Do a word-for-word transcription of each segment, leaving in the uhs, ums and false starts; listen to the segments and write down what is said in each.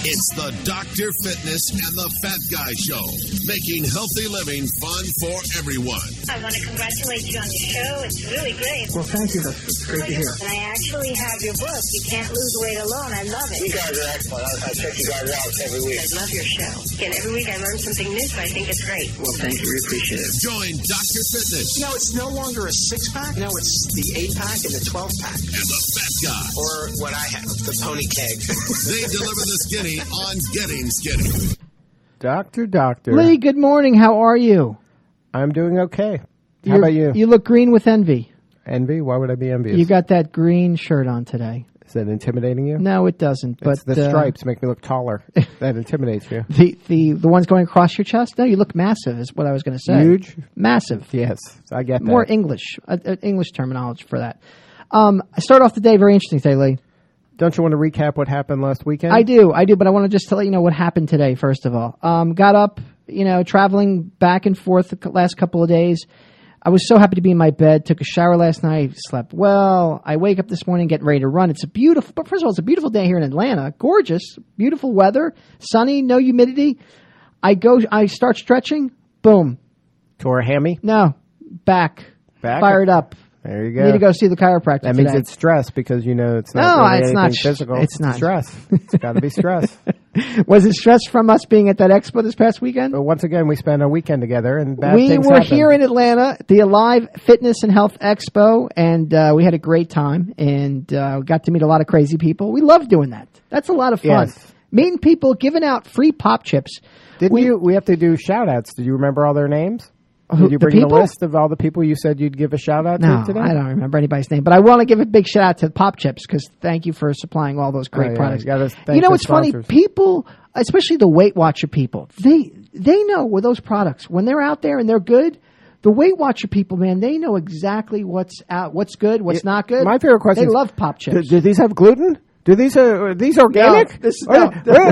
It's the Doctor Fitness and the Fat Guy Show, making healthy living fun for everyone. I want to congratulate you on your show. It's really great. Well, thank you. That's it's great to hear. And I actually have your book. You can't lose weight alone. I love it. You guys are excellent. I, I check you guys out every week. I love your show. And every week I learn something new, so I think it's great. Well, thank you. We appreciate it. Join Doctor Fitness. You know, it's no longer a six-pack. No, it's the eight-pack and the twelve-pack. And the Fat Guy. Or what I have, the pony keg. They deliver the skinny on Getting Skinny. Doctor, doctor. Lee, good morning. How are you? I'm doing okay. How You're, about you? You look green with envy. Envy? Why would I be envious? You got that green shirt on today. Is that intimidating you? No, it doesn't. But it's the uh, stripes make me look taller. That intimidates you. The, the the ones going across your chest? No, you look massive is what I was going to say. Huge? Massive. Yes, I get that. More English. Uh, uh, English terminology for that. Um, I start off the day very interesting today, Lee. Don't you want to recap what happened last weekend? I do, I do, but I want to just to let you know what happened today, first of all. Um, got up, you know, traveling back and forth the last couple of days. I was so happy to be in my bed, took a shower last night, slept well. I wake up this morning, getting ready to run. It's a beautiful, but first of all, it's a beautiful day here in Atlanta. Gorgeous, beautiful weather, sunny, no humidity. I go, I start stretching, boom. Tore a hammy? No, back, Back? Fired up. There you go. Need to go see the chiropractor That means today. it's stress because you know it's not No, really it's anything not. physical. It's not. stress. It's got to be stress. Was it stress from us being at that expo this past weekend? But once again, we spent a weekend together, and bad we things were happen. here in Atlanta, the Alive Fitness and Health Expo, and uh, we had a great time, and uh, got to meet a lot of crazy people. We love doing that. That's a lot of fun. Yes. Meeting people, giving out free pop chips. Did we, you? We have to do shout-outs. Did you remember all their names? Who, Did you the bring the, people? list of all the people you said you'd give a shout-out No, to today? I don't remember anybody's name, but I want to give a big shout out to Pop Chips because thank you for supplying all those great Oh, yeah. products. You gotta thank You know the what's funny? sponsors. People, especially the Weight Watcher people, they they know with those products when they're out there and they're good. The Weight Watcher people, man, they know exactly what's out, what's good, what's It- not good. my favorite question They is, love Pop Do, Chips. do these have gluten? Do these uh, are these organic? No, this is Or- no.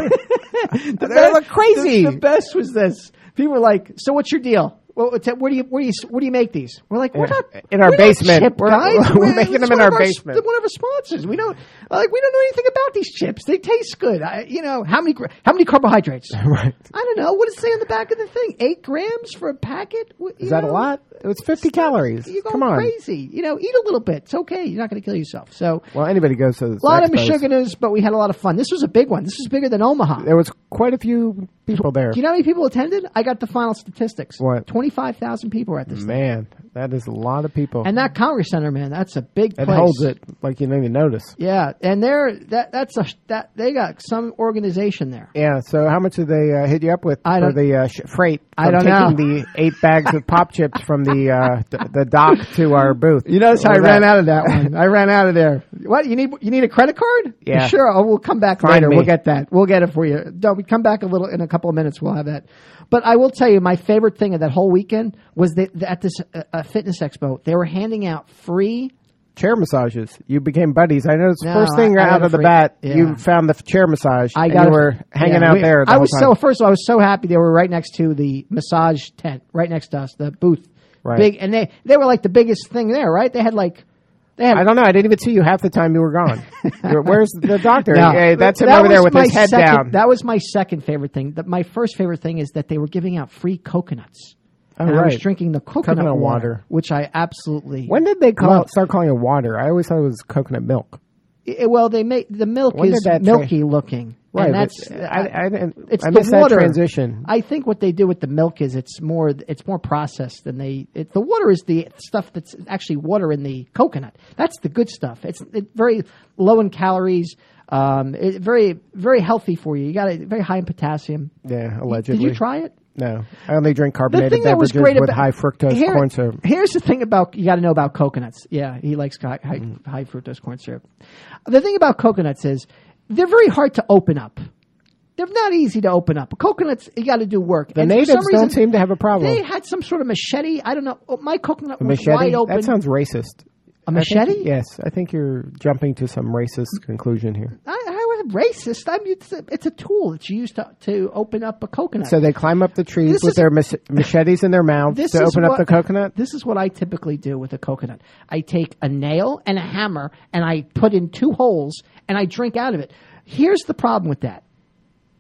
the, they look crazy. The, the best was this. People were like, "So what's your deal? Well, what's that- where do you where do you where do you make these?" We're like, "We're not In our we're not basement. chip We're- guys. we're making them it's in one our of basement." One of our sponsors. We don't like we don't know anything about these chips. They taste good. I, you know how many gra- how many carbohydrates? Right. I don't know. What does it say on the back of the thing? Eight grams for a packet? What- you Is that know? a lot? It was fifty calories. You're going Come on. crazy. You know, eat a little bit. It's okay. You're not going to kill yourself. So Well, anybody goes to the a lot of expos. Michiganers, but we had a lot of fun. This was a big one. This was bigger than Omaha. There was quite a few people there. Do you know how many people attended? I got the final statistics. What? twenty-five thousand people were at this thing. Man, that is a lot of people. And that Congress Center, man, that's a big it place. holds it like you don't even notice. Yeah, and they're that that's a that they got some organization there. Yeah. So how much did they uh, hit you up with I for don't- the uh, sh- freight? I from don't taking the eight bags of pop chips from the uh, th- the dock to our booth. You notice how I What was ran that? out of that one. I ran out of there. What you need? You need a credit card? Yeah. Sure. Oh, we'll come back Find later. me. We'll get that. We'll get it for you. No, we come back a little in a couple of minutes. We'll have that. But I will tell you, my favorite thing of that whole weekend was that at this uh, uh, fitness expo, they were handing out free. Chair massages. You became buddies. I know it's the No, first thing I- I out got of the a free- bat. yeah. You found the f- chair massage. I and got you a- were hanging yeah, out we- there. The I whole was time. so first of all, I was so happy they were right next to the massage tent, right next to us, the booth. Right. Big, and they they were like the biggest thing there, right? They had like they had. I don't know. I didn't even see you half the time you were gone. You're- Where's the doctor? No, Hey, that's him that over there was with my his head second- down. That was my second favorite thing. The, my first favorite thing is that they were giving out free coconuts. Oh, and I was right. drinking the coconut, Coconut water, water. which I absolutely. When did they call love. start calling it water? I always thought it was coconut milk. It- well, they make the milk When is did that tra- milky looking, Right. And but that's I, I, didn't- it's I the missed water that transition. I think what they do with the milk is it's more it's more processed than they. It, the water is the stuff that's actually water in the coconut. That's the good stuff. It's it, very low in calories. Um, it, very very healthy for you. You got it very high in potassium. Yeah, allegedly. Did you try it? No, I only drink The carbonated thing that was beverages great with about high fructose here- corn syrup. Here's the thing about you got to know about coconuts. Yeah, he likes high, high, Mm-hmm. high fructose corn syrup. The thing about coconuts is they're very hard to open up. They're not easy to open up. Coconuts, you got to do work. The And for natives some reason, don't seem to have a problem. They had some sort of machete. I don't know. Oh, my coconut A was machete? wide open. That sounds racist. a I think- machete? yes, I think you're jumping to some racist conclusion here. I, I wasn't racist. I'm, it's, a, it's a tool that's used to, to open up a coconut. So they climb up the trees This with is- their mach- machetes in their mouths This to is open up what- the coconut? This is what I typically do with a coconut. I take a nail and a hammer and I put in two holes and I drink out of it. Here's the problem with that.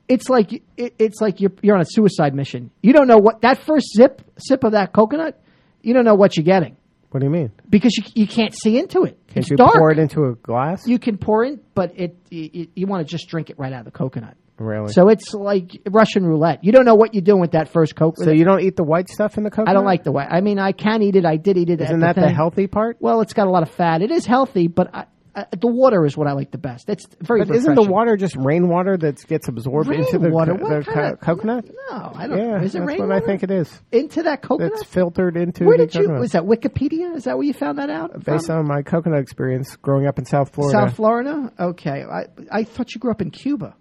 it's like it, it's like you're you're on a suicide mission. You don't know what that first sip sip of that coconut. You don't know what you're getting. What do you mean? Because you you can't see into it. Can't it's you dark. pour it into a glass? You can pour it, but it, it you want to just drink it right out of the coconut. Really? So it's like Russian roulette. You don't know what you're doing with that first coconut. So you don't eat the white stuff in the coconut? I don't like the white. I mean, I can eat it. I did eat it. Isn't at that the, the thing. healthy part? Well, it's got a lot of fat. It is healthy, but I, I, the water is what I like the best. It's very. But isn't refreshing. the water just rainwater that gets absorbed into the, Rainwater? co- What the kind co- of- coconut? No, I don't. Yeah, is it that's rainwater? what I think it is. Into that coconut? It's filtered into Where the did you? coconut. Was that Wikipedia? Is that where you found that out? Based From? on my coconut experience growing up in South Florida. South Florida? Okay. I I thought you grew up in Cuba.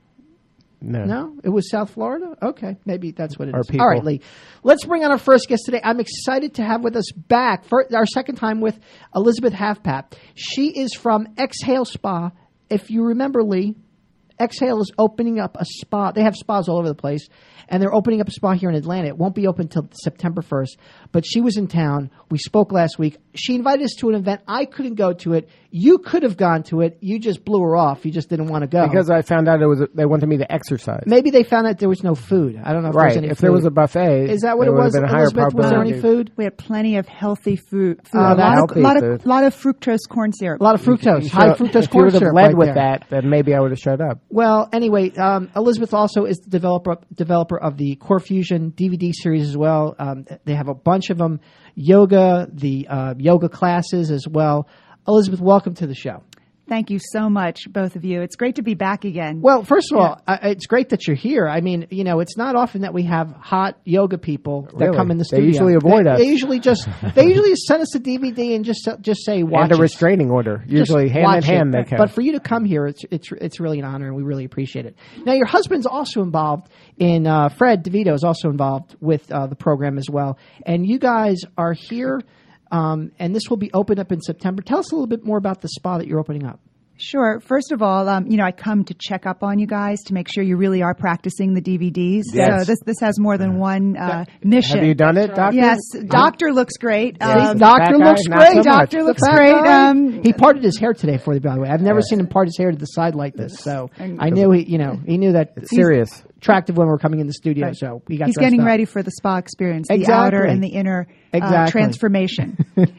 No. No? It was South Florida? Okay. Maybe that's what it Our is. people. All right, Lee. Let's bring on our first guest today. I'm excited to have with us back for our second time with Elizabeth Halfpap. She is from Exhale Spa. If you remember, Lee, Exhale is opening up a spa. They have spas all over the place, and they're opening up a spa here in Atlanta. It won't be open until September first, but she was in town. We spoke last week. She invited us to an event. I couldn't go to it. You could have gone to it. You just blew her off. You just didn't want to go. Because I found out it was a, they wanted me to exercise. Maybe they found out there was no food. I don't know if Right. there was any If food. there was a buffet, Is that what there it would was, have been a higher Elizabeth? Was there any probability. food? We had plenty of healthy food. food. Oh, a lot that's of, healthy lot food. of, lot of fructose corn syrup. A lot of fructose, You high should- fructose if you corn would have syrup led right with there. that, then maybe I would have showed up. Well, anyway, um, Elizabeth also is the developer developer of the Core Fusion D V D series as well. Um, they have a bunch of them, yoga, the uh, yoga classes as well. Elizabeth, welcome to the show. Thank you so much, both of you. It's great to be back again. Well, first of all, uh, it's great that you're here. I mean, you know, it's not often that we have hot yoga people that Really? come in the They studio. usually avoid they, us. They usually just they usually just send us a D V D and just just say watch And a it. restraining order. Usually Just hand in watch hand it. they come. But for you to come here, it's it's it's really an honor, and we really appreciate it. Now, your husband's also involved in uh, Fred DeVito is also involved with uh, the program as well, and you guys are here, um, and this will be opened up in September. Tell us a little bit more about the spa that you're opening up. Sure. First of all, um, you know, I come to check up on you guys to make sure you really are practicing the D V Ds. Yes. So this this has more than one uh, mission. Have you done it, Doctor? Yes. Doctor looks great. Um, Doctor Fat guy, looks not great. so much. Doctor The looks fat great. guy. Um, He parted his hair today for the by the way. I've never seen him part his hair to the side like this. So I knew he, you know, he knew that Serious. attractive women were coming in the studio. Right. So he got He's dressed getting up. ready for the spa experience, the Exactly. outer and the inner uh, Exactly. transformation.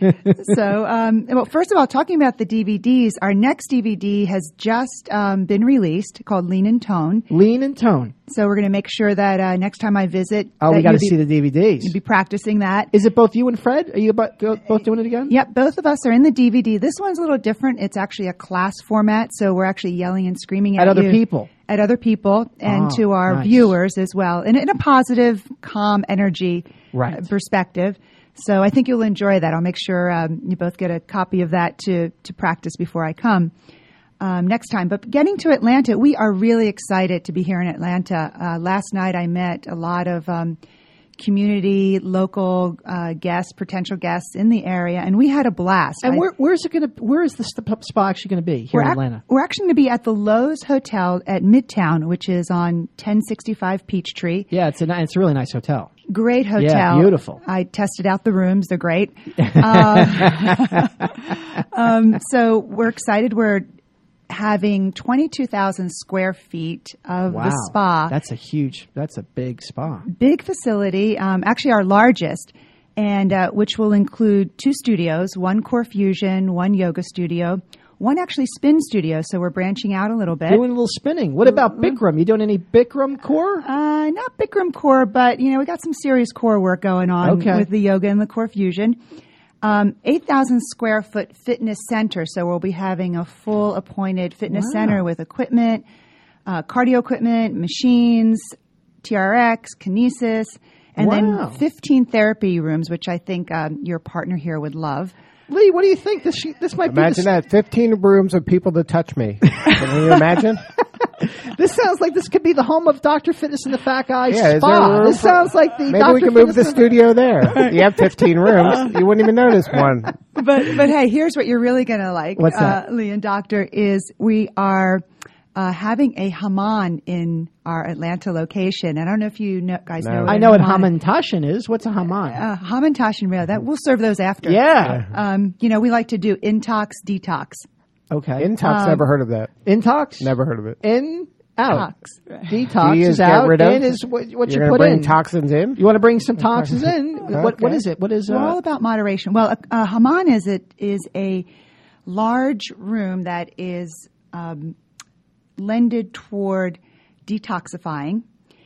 so, um, well, first of all, talking about the D V Ds, our next D V D has just um, been released called Lean and Tone. Lean and tone. So we're going to make sure that uh, next time I visit, Oh, that we got to you'll see be, the D V Ds. you'll be practicing that. Is it both you and Fred? Are you about, go- both doing it again? Yep, both of us are in the D V D. This one's a little different. It's actually a class format, so we're actually yelling and screaming at, At other you- people. at other people, and Oh, to our nice. viewers as well, and in a positive, calm energy Right. uh, perspective. So I think you'll enjoy that. I'll make sure um, you both get a copy of that to to practice before I come um, next time. But getting to Atlanta, we are really excited to be here in Atlanta. Uh, last night I met a lot of um, community, local uh, guests, potential guests in the area, and we had a blast. And I- where, where's it going to? Where is the st- spa actually going to be here we're in ac- Atlanta? we're actually going to be at the Lowe's Hotel at Midtown, which is on ten sixty-five Peachtree. Yeah, it's a ni- it's a really nice hotel. Great hotel. Yeah, beautiful. I tested out the rooms. They're great. Uh, um, so we're excited. We're having twenty-two thousand square feet of Wow, the spa. That's a huge. That's a big spa. Big facility, um, actually our largest, and uh, which will include two studios, one Core Fusion, one yoga studio, one actually spin studio. So we're branching out a little bit. Doing a little spinning. What about Bikram? You doing any Bikram core? Uh, not Bikram core, but you know we got some serious core work going on Okay. with the yoga and the Core Fusion. Um, eight thousand square foot fitness center, so we'll be having a full appointed fitness Wow. center with equipment, uh, cardio equipment, machines, T R X, kinesis, and Wow. then fifteen therapy rooms, which I think um, your partner here would love. Lee, what do you think? This this might Imagine be the, that. fifteen rooms of people to touch me. Can you imagine? This sounds like this could be the home of Doctor Fitness and the Fat Guy Yeah, is Spa. there room This for- sounds like the Maybe Doctor we can move Fitness the and- studio there. You have fifteen rooms. You wouldn't even notice one. But but hey, here's what you're really going to like, What's that? Uh, Lee and Doctor, is we are uh, having a Haman in our Atlanta location. I don't know if you know, guys No. know. I know what Hamantashen is. What's a Haman? Uh, Hamantash and Rail. That we'll serve those after. yeah. Um, you know, we like to do intox, detox. Okay. Intox, Um, never heard of that. Intox. Never heard of it. In out. Tox. Detox Do you is get out. rid of- In is what, what you You're put gonna bring in. toxins in? You want to bring some toxins in? What What Okay. is it? What is? We're all Uh, about moderation. Well, a, a hammam is it is a large room that is um, lended toward detoxifying,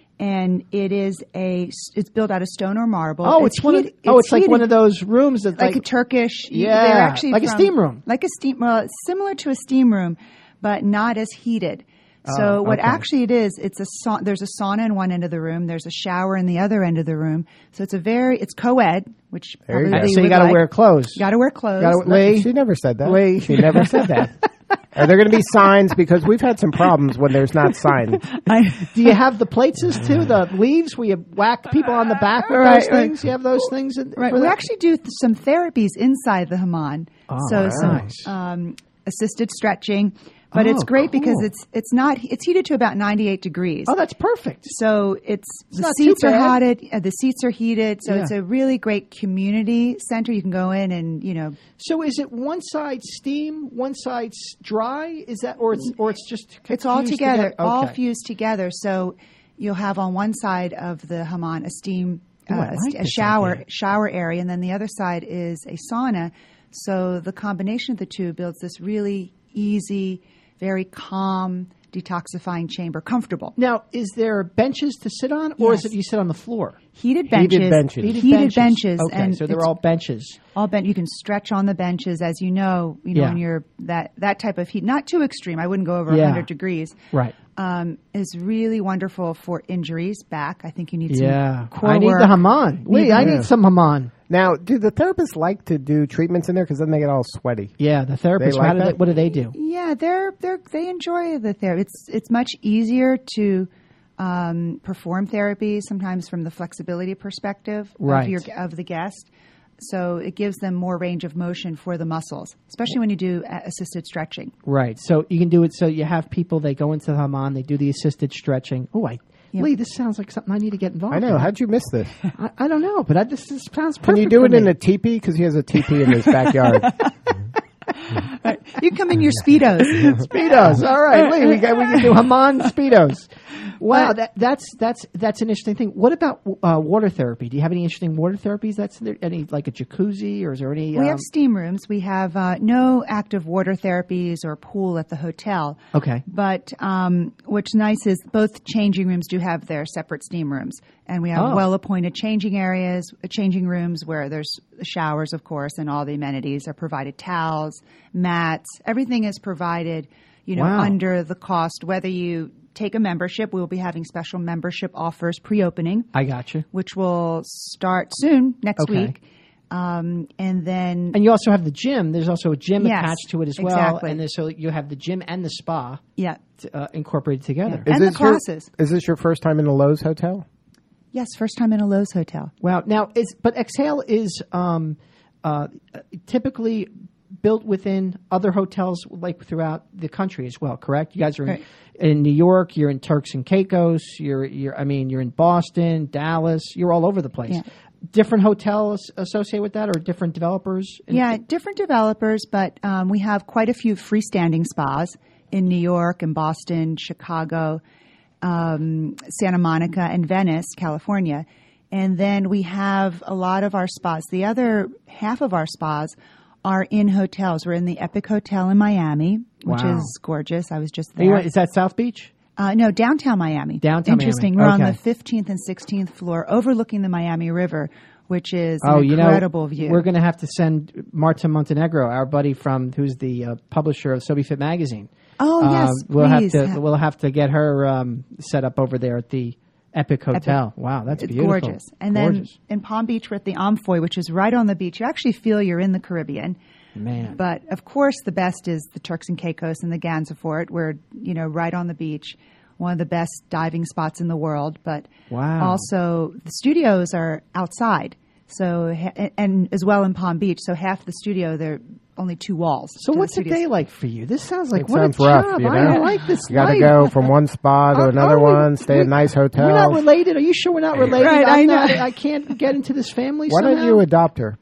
and it is a it's built out of stone or marble. oh, it's, one of. heat- Oh, it's like heated one of those rooms that like, like, a Turkish. Yeah, they're actually like a from- steam room. like a steam. Well, it's similar to a steam room, but not as heated. So Oh, what okay. actually it is, it's a sa- there's a sauna in one end of the room. There's a shower in the other end of the room. So it's a very it's co-ed, which There you probably go. so you would got to like. wear clothes. Got to wear clothes. Gotta- Lee, She never said that. Lee. She never said that. Are there going to be signs? Because we've had some problems when there's not signs. do you have the plates too? The leaves where you whack people on the back with Right, those right. things? You have those things? In, Right. for We that? actually do th- some therapies inside the Hammam. Oh, so some nice. um, assisted stretching, but it's Oh, great because cool. it's it's not it's heated to about ninety-eight degrees. Oh, that's perfect. So it's, the not too seats are bad. hotted, uh, the seats are heated. So Yeah. it's a really great community center. You can go in and you know So is it one side steam, one side s- dry? Is that or it's or it's just it's all fused together, all Okay. fused together. So you'll have on one side of the Hammam a steam, Ooh, I uh, a like st- a this shower idea. shower area, and then the other side is a sauna. So the combination of the two builds this really easy, very calm, detoxifying chamber, comfortable. Now, is there benches to sit on, or Yes. is it you sit on the floor? Heated benches, benches. heated, Heated benches, Okay, and so they're it's all benches. all bent. You can stretch on the benches, as you know. You know Yeah. when you're that that type of heat, not too extreme. I wouldn't go over Yeah. one hundred degrees. Right. Um, is really wonderful for injuries back. I think you need Yeah. some core I need work. the Hammam. Lee, I Yeah. need some Hammam. Now, do the therapists like to do treatments in there? Because then they get all sweaty. Yeah, the therapists. They like how do they, that? what do they do? Yeah, they're they're they enjoy the therapy. It's it's much easier to um, perform therapy sometimes from the flexibility perspective Right. of your of the guest. So it gives them more range of motion for the muscles, especially when you do a- assisted stretching. Right. So you can do it. So you have people. They go into the Hammam. They do the assisted stretching. Oh, I. Yeah. Lee, this sounds like something I need to get involved I know. in. How'd you miss this? I, I don't know, but I, this, this sounds perfect. Can you do for it in me. a teepee? Because he has a teepee in his backyard. You come in your speedos. Speedos. All right, Lee, we got we can do Hammam Speedos. Wow, that, that's that's that's an interesting thing. What about uh, water therapy? Do you have any interesting water therapies? That's there, any like a jacuzzi, or is there any? We um, have steam rooms. We have uh, no active water therapies or pool at the hotel. Okay. But um, what's nice is both changing rooms do have their separate steam rooms. And we have Oh. well-appointed changing areas, uh, changing rooms where there's showers, of course, and all the amenities are provided. Towels, mats, everything is provided, you know, Wow. under the cost. Whether you take a membership, we will be having special membership offers pre-opening, I got you. which will start soon, next Okay. week. Um, and then And you also have the gym. There's also a gym Yes, attached to it as well. exactly. And there's, so you have the gym and the spa yeah. uh, incorporated together. And the this your- classes. is this your first time in the Lowe's Hotel? Yes, first time in a Lowe's hotel. Wow. Now, is but Exhale is um, uh, typically built within other hotels like throughout the country as well. Correct? You guys are in, Right. in New York. You're in Turks and Caicos. You're you're. I mean, you're in Boston, Dallas. You're all over the place. Yeah. Different hotels associated with that, or different developers. in- Yeah, different developers, but um, we have quite a few freestanding spas in New York and Boston, Chicago, um, Santa Monica, and Venice, California. And then we have a lot of our spas. The other half of our spas are in hotels. We're in the Epic Hotel in Miami, which Wow. is gorgeous. I was just Are you- there. is that South Beach? Uh, no, downtown Miami. Downtown Miami. Interesting. We're on Okay. the fifteenth and sixteenth floor, overlooking the Miami River, which is Oh, an you incredible know, view. we're going to have to send Marta Montenegro, our buddy from who's the uh, publisher of Sobe Fit magazine. Oh, yes, Um, we'll please. have to we'll have to get her um, set up over there at the Epic Hotel. Wow, that's It's beautiful. gorgeous. And gorgeous. then in Palm Beach, we're at the Amphoy, which is right on the beach. You actually feel you're in the Caribbean. Man, But of course, the best is the Turks and Caicos and the Gansevoort. We're you know right on the beach, one of the best diving spots in the world. But Wow. also the studios are outside, so ha- and as well in Palm Beach. So half the studio they're only two walls. so to the what's a studios. day like for you? This sounds like It what sounds a rough, job. you I know? don't like this. You got to life. go from one spa to Are- another are we- one, stay we- at nice hotels. We're not related. Are you sure we're not related? Right, I'm I know. not, I can't get into this family Why somehow? don't you adopt her?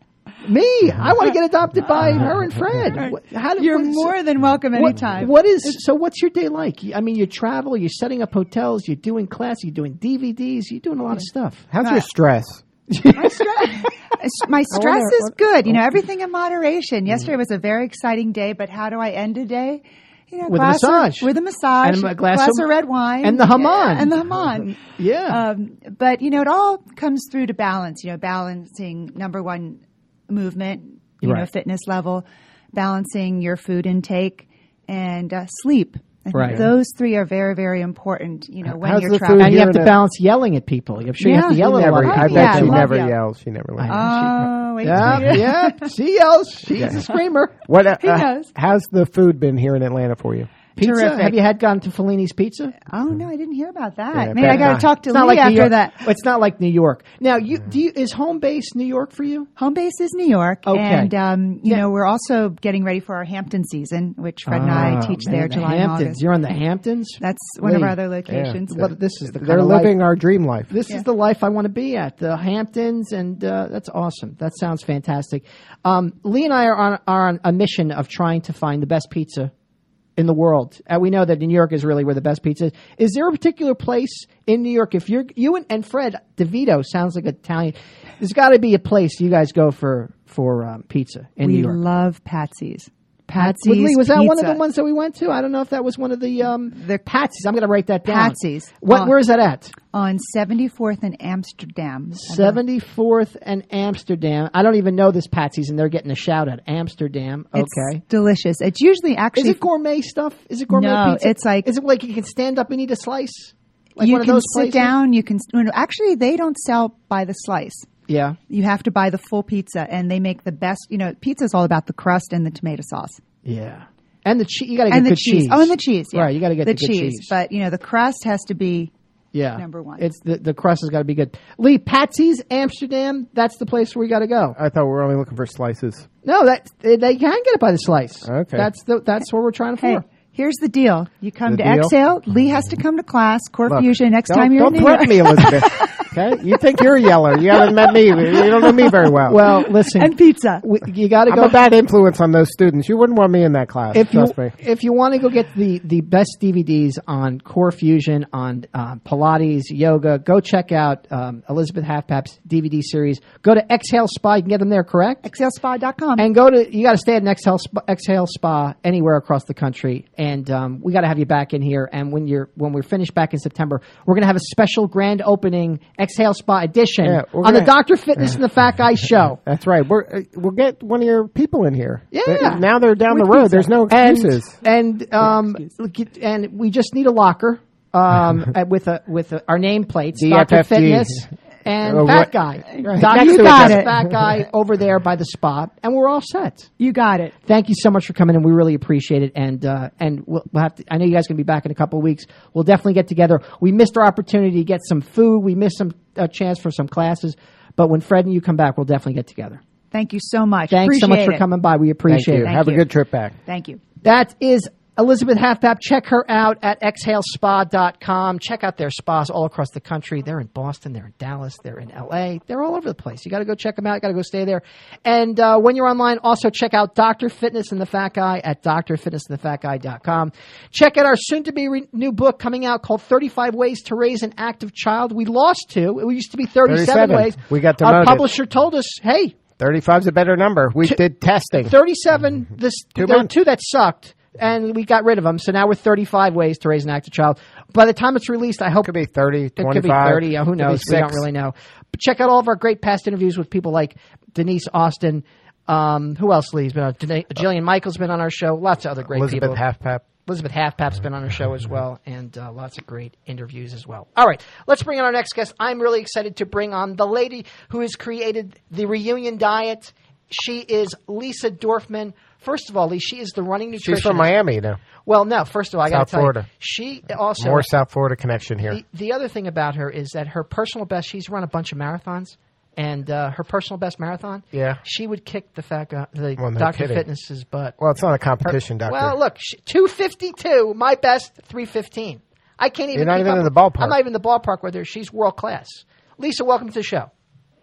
Me? I want to get adopted by her and Fred. What- How do, You're what- more than welcome what- anytime. What is so? What's your day like? I mean, you travel, you're setting up hotels, you're doing classes, you're doing D V Ds, you're doing a lot of stuff. How's your stress? My stress, my stress wonder- is good. You know, everything in moderation. Yesterday was a very exciting day, but how do I end a day? You know, With a glass massage. Of, with a massage. And a glass of- of red wine. and the Haman. And the Haman. Yeah. Um, but, you know, it all comes through to balance, you know, balancing, number one, movement, you know, Right. fitness level, balancing your food intake, and uh, sleep. I think Right. those three are very, very important, you know, when How's you're the food traveling. and you here have to in a- balance yelling at people. I'm sure you have to Yeah. yell at a Never, lot of I people. bet Yeah, she love never yell. yells. She never yells. Oh, wait. Yeah, yeah. She yells. She's a screamer. What? Uh, He knows. how's the food been here in Atlanta for you? Pizza? Terrific. Have you had gone to Fellini's Pizza? Oh, no, I didn't hear about that. Yeah, Maybe I bet got to not. talk to It's not Lee like New after York. that. It's not like New York. Now, you do you, is home base New York for you? Home base is New York, Okay. and um, you Yeah. know we're also getting ready for our Hampton season, which Fred and I Oh, teach man, there the July and Hamptons. August. You're on the Hamptons. That's one of Lee. our other locations. What, this is the kind They're of living life. our dream life. This Yeah. is the life I want to be at, the Hamptons, and uh, that's awesome. That sounds fantastic. Um, Lee and I are on, are on a mission of trying to find the best pizza in the world. Uh, we know that New York is really where the best pizza is. Is there a particular place in New York? If you're you and, and Fred DeVito sounds like Italian. There's got to be a place you guys go for for um, pizza in we New York. love Patsy's. Patsy's With Lee, was that one of Pizza. the ones that we went to? I don't know if that was one of the um, The- Patsy's. I'm going to write that down. Patsy's. What? Uh, Where is that at? On seventy-fourth and Amsterdam. seventy-fourth and Amsterdam. I don't even know this Patsy's, and they're getting a shout out. Amsterdam. It's Okay. delicious. It's usually Is actually it gourmet stuff? Is it gourmet No, pizza? it's like- Is it like you can stand up and eat a slice? Like you one of can those sit places? down. You can no, no, actually they don't sell by the slice. Yeah. You have to buy the full pizza, and they make the best. You know, pizza is all about the crust and the tomato sauce. Yeah. And the cheese. You got to get and the good cheese. cheese. Oh, and the cheese. Yeah. Right. You got to get the, the, good cheese. cheese. But you know, the crust has to be. yeah. number one. It's the the crust has got to be good. Lee, Patsy's Amsterdam. That's the place where we got to go. I thought we were only looking for slices. No, that they, they can get it by the slice. Okay. That's the that's what we're trying Hey, for. here's the deal. You come The to deal? Exhale. Lee has to come to class. Core Look, Fusion. Next don't, time you're don't in New threaten York. me, Elizabeth. Okay, you think you're a yeller? You haven't met me. You don't know me very well. Well, listen. And pizza. we, you got to I'm go. a bad influence on those students. You wouldn't want me in that class. if you trust me. if you want to go get the, the best D V Ds on Core Fusion, on uh, Pilates, yoga, go check out um, Elizabeth Halfpap's D V D series. Go to Exhale Spa. You can get them there, correct? Exhale Spa dot com. And go to you got to stay at an Exhale Spa, Exhale Spa anywhere across the country. And um, we got to have you back in here. And when you're when we're finished back in September, we're going to have a special grand opening Exhale Spa edition Yeah, we're on the gonna- Doctor Fitness and the Fat Guy show. That's right. We're, uh, we'll get one of your people in here. Yeah. They- now they're down With the road. pizza. There's no And excuses. and um and we just need a locker um uh, with a with a, our nameplates, D F Doctor F G. Fitness and Or Fat what- Guy. Right. Doctor Next to Fitness, each other. Fat Guy over there by the spa, and we're all set. You got it. Thank you so much for coming in. We really appreciate it, and uh, and we'll, we'll have to. I know you guys are going to be back in a couple of weeks. We'll definitely get together. We missed our opportunity to get some food. We missed some a chance for some classes, but when Fred and you come back, we'll definitely get together. Thank you so much. Thanks so much Appreciate for it. coming by. We Thank appreciate you. it. Have you. a good trip back. Thank you. That is Elizabeth Halfpap. Check her out at exhale spa dot com. Check out their spas all across the country. They're in Boston. They're in Dallas. They're in L A. They're all over the place. You got to go check them out. You got to go stay there. And uh, when you're online, also check out Doctor Fitness and the Fat Guy at dr fitness and the fat guy dot com. Check out our soon-to-be re- new book coming out called thirty-five Ways to Raise an Active Child. We lost two. It used to be thirty-seven, thirty-seven. ways. We got Our demoted. publisher told us, hey, thirty-five's a better number. We did testing. thirty-seven. This Two there were months. two that sucked, and we got rid of them. So now we're thirty-five ways to raise an active child. By the time it's released, I hope Could be thirty, it could twenty-five. be thirty. Uh, who could be knows? We don't six. really know. But check out all of our great past interviews with people like Denise Austin. Um, who else? Lee's been on. Jana- Jillian Michaels been on our show. Lots of other great Elizabeth people. Halfpap. Elizabeth Halfpap's been on our show as well, and uh, lots of great interviews as well. All right, let's bring in our next guest. I'm really excited to bring on the lady who has created the Reunion Diet. She is Lisa Dorfman. First of all, Lee, she is the running nutritionist. She's from Miami now. Well, no, first of all, I got to South tell Florida. you, she also More South Florida connection here. the, the other thing about her is that her personal best, she's run a bunch of marathons, and uh, her personal best marathon, Yeah. she would kick the fat guy, the Well, no Doctor kidding. Fitness's butt. Well, it's not a competition, doctor. Well, look, she- two fifty-two, my best, three fifteen. I can't even You're not keep even up in with- the ballpark. I'm not even in the ballpark with her. She's world class. Lisa, welcome to the show.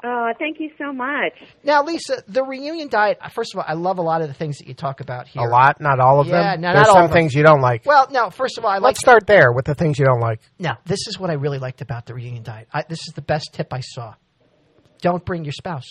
Oh, thank you so much. Now, Lisa, the reunion diet, first of all, I love a lot of the things that you talk about here. A lot? Not all of Yeah, them? no, There's not all some of them. things you don't like. Well, no, first of all, I like... Let's start there with the things you don't like. Now, this is what I really liked about the reunion diet. I, this is the best tip I saw. Don't bring your spouse.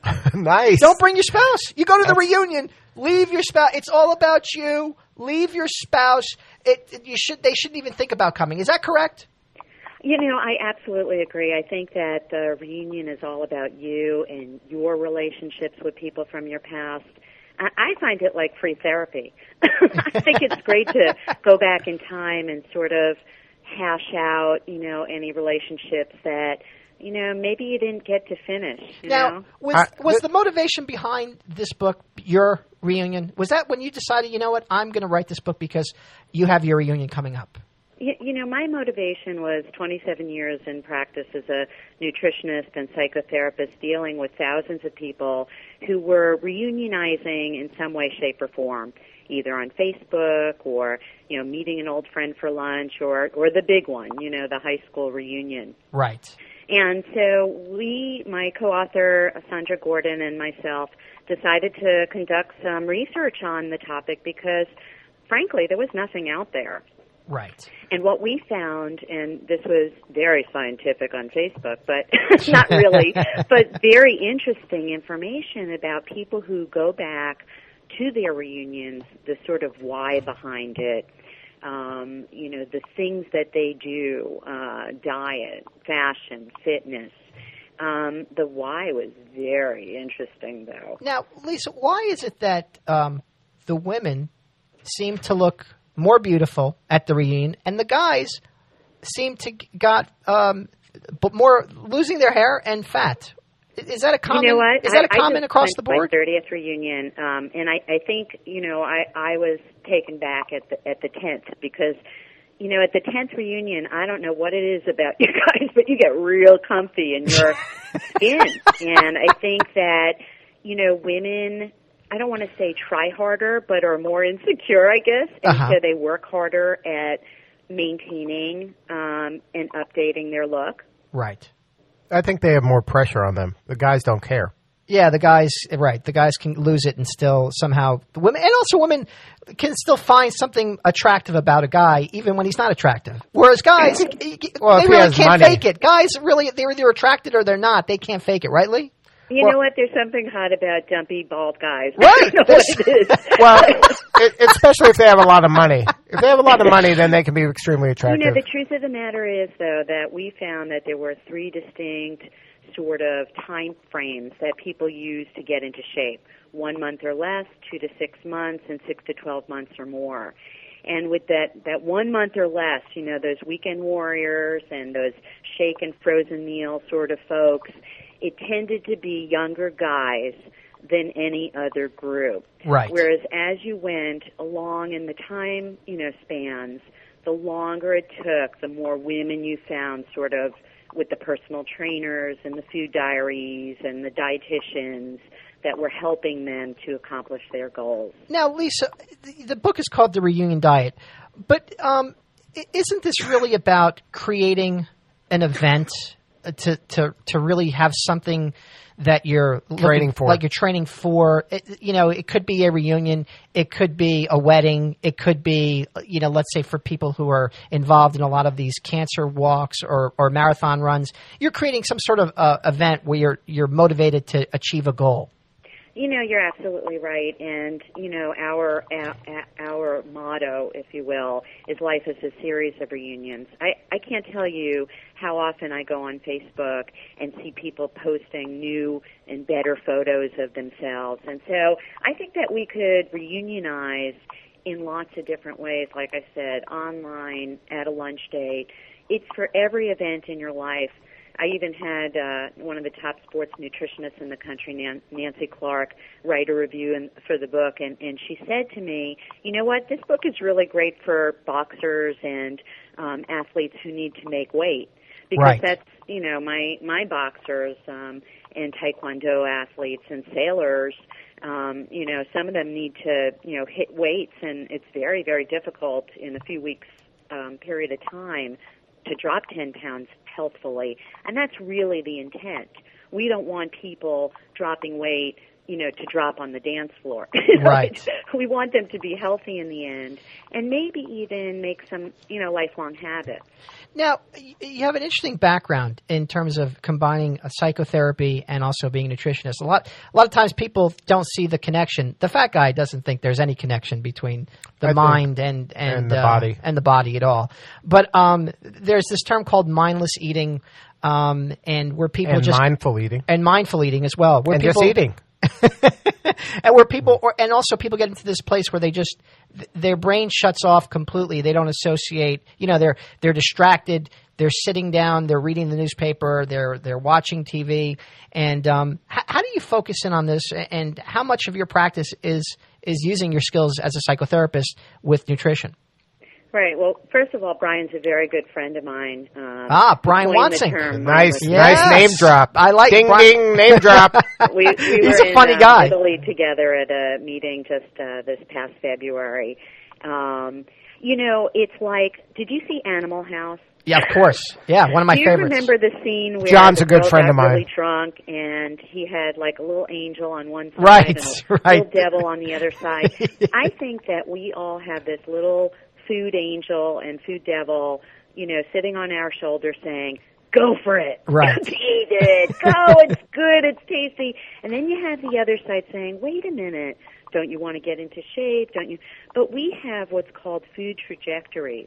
Nice. Don't bring your spouse. You go to the reunion, leave your spouse. It's all about you. Leave your spouse. It, it, you should. They shouldn't even think about coming. Is that correct? You know, I absolutely agree. I think that the reunion is all about you and your relationships with people from your past. I, I find it like free therapy. I think it's great to go back in time and sort of hash out, you know, any relationships that, you know, maybe you didn't get to finish. You Now, know? was, Uh, was th- the motivation behind this book your reunion? Was that when you decided, you know what, I'm going to write this book because you have your reunion coming up? You, you know, my motivation was twenty-seven years in practice as a nutritionist and psychotherapist dealing with thousands of people who were reunionizing in some way, shape, or form, either on Facebook or, you know, meeting an old friend for lunch or, or the big one, you know, the high school reunion. Right. And so we, my co-author, Sandra Gordon, and myself decided to conduct some research on the topic because, frankly, there was nothing out there. Right. And what we found, and this was very scientific on Facebook, but not really, but very interesting information about people who go back to their reunions, the sort of why behind it, um, you know, the things that they do, uh, diet, fashion, fitness. Um, the why was very interesting, though. Now, Lisa, why is it that um, the women seem to look more beautiful at the reunion, and the guys seem to g- got um, but more losing their hair and fat? Is that a common? You know what? Is that a I, common I just across went the to my board? thirtieth reunion, um, and I, I think you know I, I was taken back at the at the tenth because you know at the tenth reunion I don't know what it is about you guys, but you get real comfy in your skin, and I think that you know women. I don't want to say try harder, but are more insecure, I guess, and Uh-huh. so they work harder at maintaining um, and updating their look. Right. I think they have more pressure on them. The guys don't care. Yeah, the guys, right. The guys can lose it and still somehow, the women, and also women can still find something attractive about a guy even when he's not attractive. Whereas guys, Well, they if he really has can't money. fake it. Guys really, they're either attracted or they're not. They can't fake it, right, Lee? You Well- know what? There's something hot about dumpy, bald guys. Right. I don't know what it is. Well, it, especially if they have a lot of money. If they have a lot of money, then they can be extremely You attractive. know, the truth of the matter is, though, that we found that there were three distinct sort of time frames that people use to get into shape. One month or less, two to six months, and six to twelve months or more. And with that, that one month or less, you know, those weekend warriors and those shake and frozen meal sort of folks, it tended to be younger guys than any other group. Right. Whereas as you went along in the time, you know, spans, the longer it took, the more women you found sort of with the personal trainers and the food diaries and the dietitians that were helping them to accomplish their goals. Now, Lisa, the, the book is called The Reunion Diet, but um, i- isn't this really about creating an event to to to really have something that you're looking- Training for. like you're training for? It, you know, it could be a reunion, it could be a wedding, it could be, you know, let's say for people who are involved in a lot of these cancer walks or, or marathon runs, you're creating some sort of uh, event where you're you're motivated to achieve a goal. You know, you're absolutely right. And, you know, our our, our motto, if you will, is life is a series of reunions. I, I can't tell you how often I go on Facebook and see people posting new and better photos of themselves. And so I think that we could reunionize in lots of different ways, like I said, online, at a lunch date. It's for every event in your life. I even had uh, one of the top sports nutritionists in the country, Nan- Nancy Clark, write a review in, for the book, and, and she said to me, you know what, this book is really great for boxers and um, athletes who need to make weight. Because Right. that's, you know, my, my boxers um, and taekwondo athletes and sailors, um, you know, some of them need to, you know, hit weights, and it's very, very difficult in a few weeks um, period of time to drop ten pounds healthfully, and that's really the intent. We don't want people dropping weight, you know, to drop on the dance floor. Right. We want them to be healthy in the end, and maybe even make some, you know, lifelong habits. Now, you have an interesting background in terms of combining a psychotherapy and also being a nutritionist. A lot, a lot of times people don't see the connection. The fat guy doesn't think there's any connection between the I mind and, and, and the uh, body. and the body at all. But um, there's this term called mindless eating, um, and where people And just mindful eating. and mindful eating as well, where And people, just eating. and where people, or, and also people get into this place where they just, th- their brain shuts off completely. They don't associate, you know, they're, they're distracted. They're sitting down, they're reading the newspaper, they're, they're watching T V. And, um, h- how do you focus in on this? And how much of your practice is, is using your skills as a psychotherapist with nutrition? Right. Well, first of all, Brian's a very good friend of mine. Um, Ah, Brian coined the Wansink. term Nice, mindless Yes. nice name drop. I like Ding, Brian- ding, name drop. we, we He's were a funny in, guy. Uh, Italy together at a meeting just uh, this past February. Um, you know, it's like, did you see Animal House? Yeah, of course. Yeah, one of my Do you favorites. remember the scene where John's the a good girl friend got of mine. really drunk and he had like a little angel on one side Right, and a right. little devil on the other side? I think that we all have this little food angel and food devil, you know, sitting on our shoulder saying, go for it. Right. Eat it. Go. It's good. It's tasty. And then you have the other side saying, wait a minute. Don't you want to get into shape? Don't you? But we have what's called food trajectories.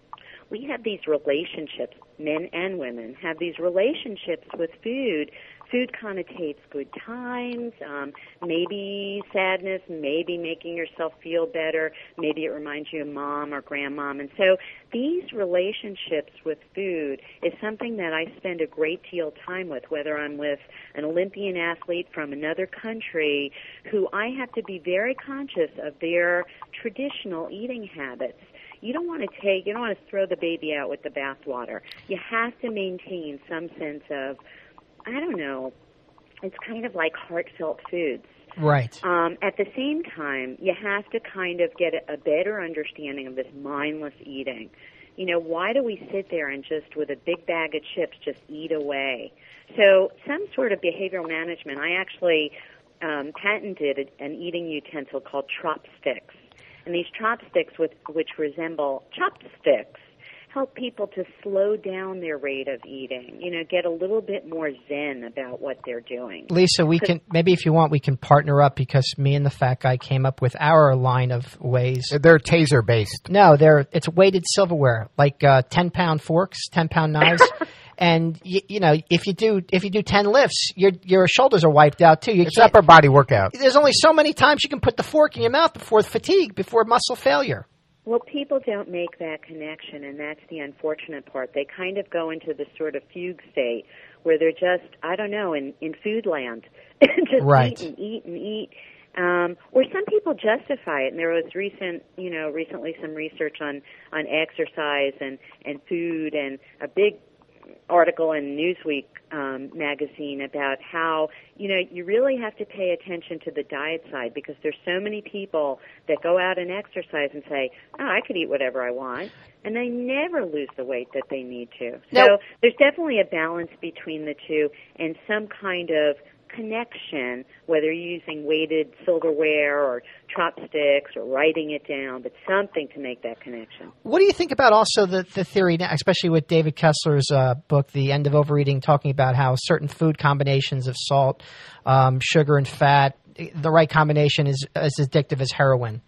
We have these relationships, men and women have these relationships with food. Food connotates good times, um, maybe sadness, maybe making yourself feel better, maybe it reminds you of mom or grandmom. And so these relationships with food is something that I spend a great deal of time with, whether I'm with an Olympian athlete from another country who I have to be very conscious of their traditional eating habits. You don't want to take, you don't want to throw the baby out with the bathwater. You have to maintain some sense of, I don't know, it's kind of like heartfelt foods. Right. Um, at the same time, you have to kind of get a, a better understanding of this mindless eating. You know, why do we sit there and just, with a big bag of chips, just eat away? So some sort of behavioral management. I actually um, patented an eating utensil called chopsticks. And these chopsticks, with, which resemble chopsticks, help people to slow down their rate of eating, you know, get a little bit more zen about what they're doing. Lisa, we can, maybe if you want, we can partner up because me and the fat guy came up with our line of ways. They're taser based. No, they're, it's weighted silverware, like uh, ten pound forks, ten pound knives. And you, you know, if you do if you do ten lifts, your your shoulders are wiped out too. You It's can't- upper body workout. There's only so many times you can put the fork in your mouth before fatigue, before muscle failure. Well, people don't make that connection, and that's the unfortunate part. They kind of go into this sort of fugue state where they're just, I don't know, in, in food land, just Right. eat and eat and eat. Um, or some people justify it, and there was recent, you know, recently some research on, on exercise and, and food, and a big article in Newsweek um, magazine about how, you know, you really have to pay attention to the diet side because there's so many people that go out and exercise and say, oh, I could eat whatever I want, and they never lose the weight that they need to. Now- So there's definitely a balance between the two and some kind of connection, whether you're using weighted silverware or chopsticks or writing it down, but something to make that connection. What do you think about also the, the theory, now, especially with David Kessler's uh, book, The End of Overeating, talking about how certain food combinations of salt, um, sugar, and fat, the right combination is as addictive as heroin?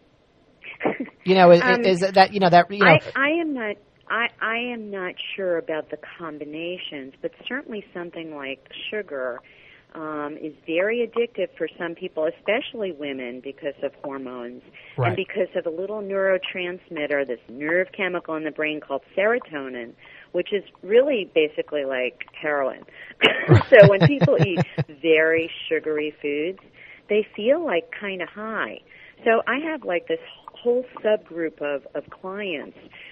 You know, is, Um, is that, you know, that, you know, I, I am not. I, I am not sure about the combinations, but certainly something like sugar um, is very addictive for some people, especially women, because of hormones Right. and because of a little neurotransmitter, this nerve chemical in the brain called serotonin, which is really basically like heroin. So when people eat very sugary foods, they feel like kind of high. So I have like this whole subgroup of, of clients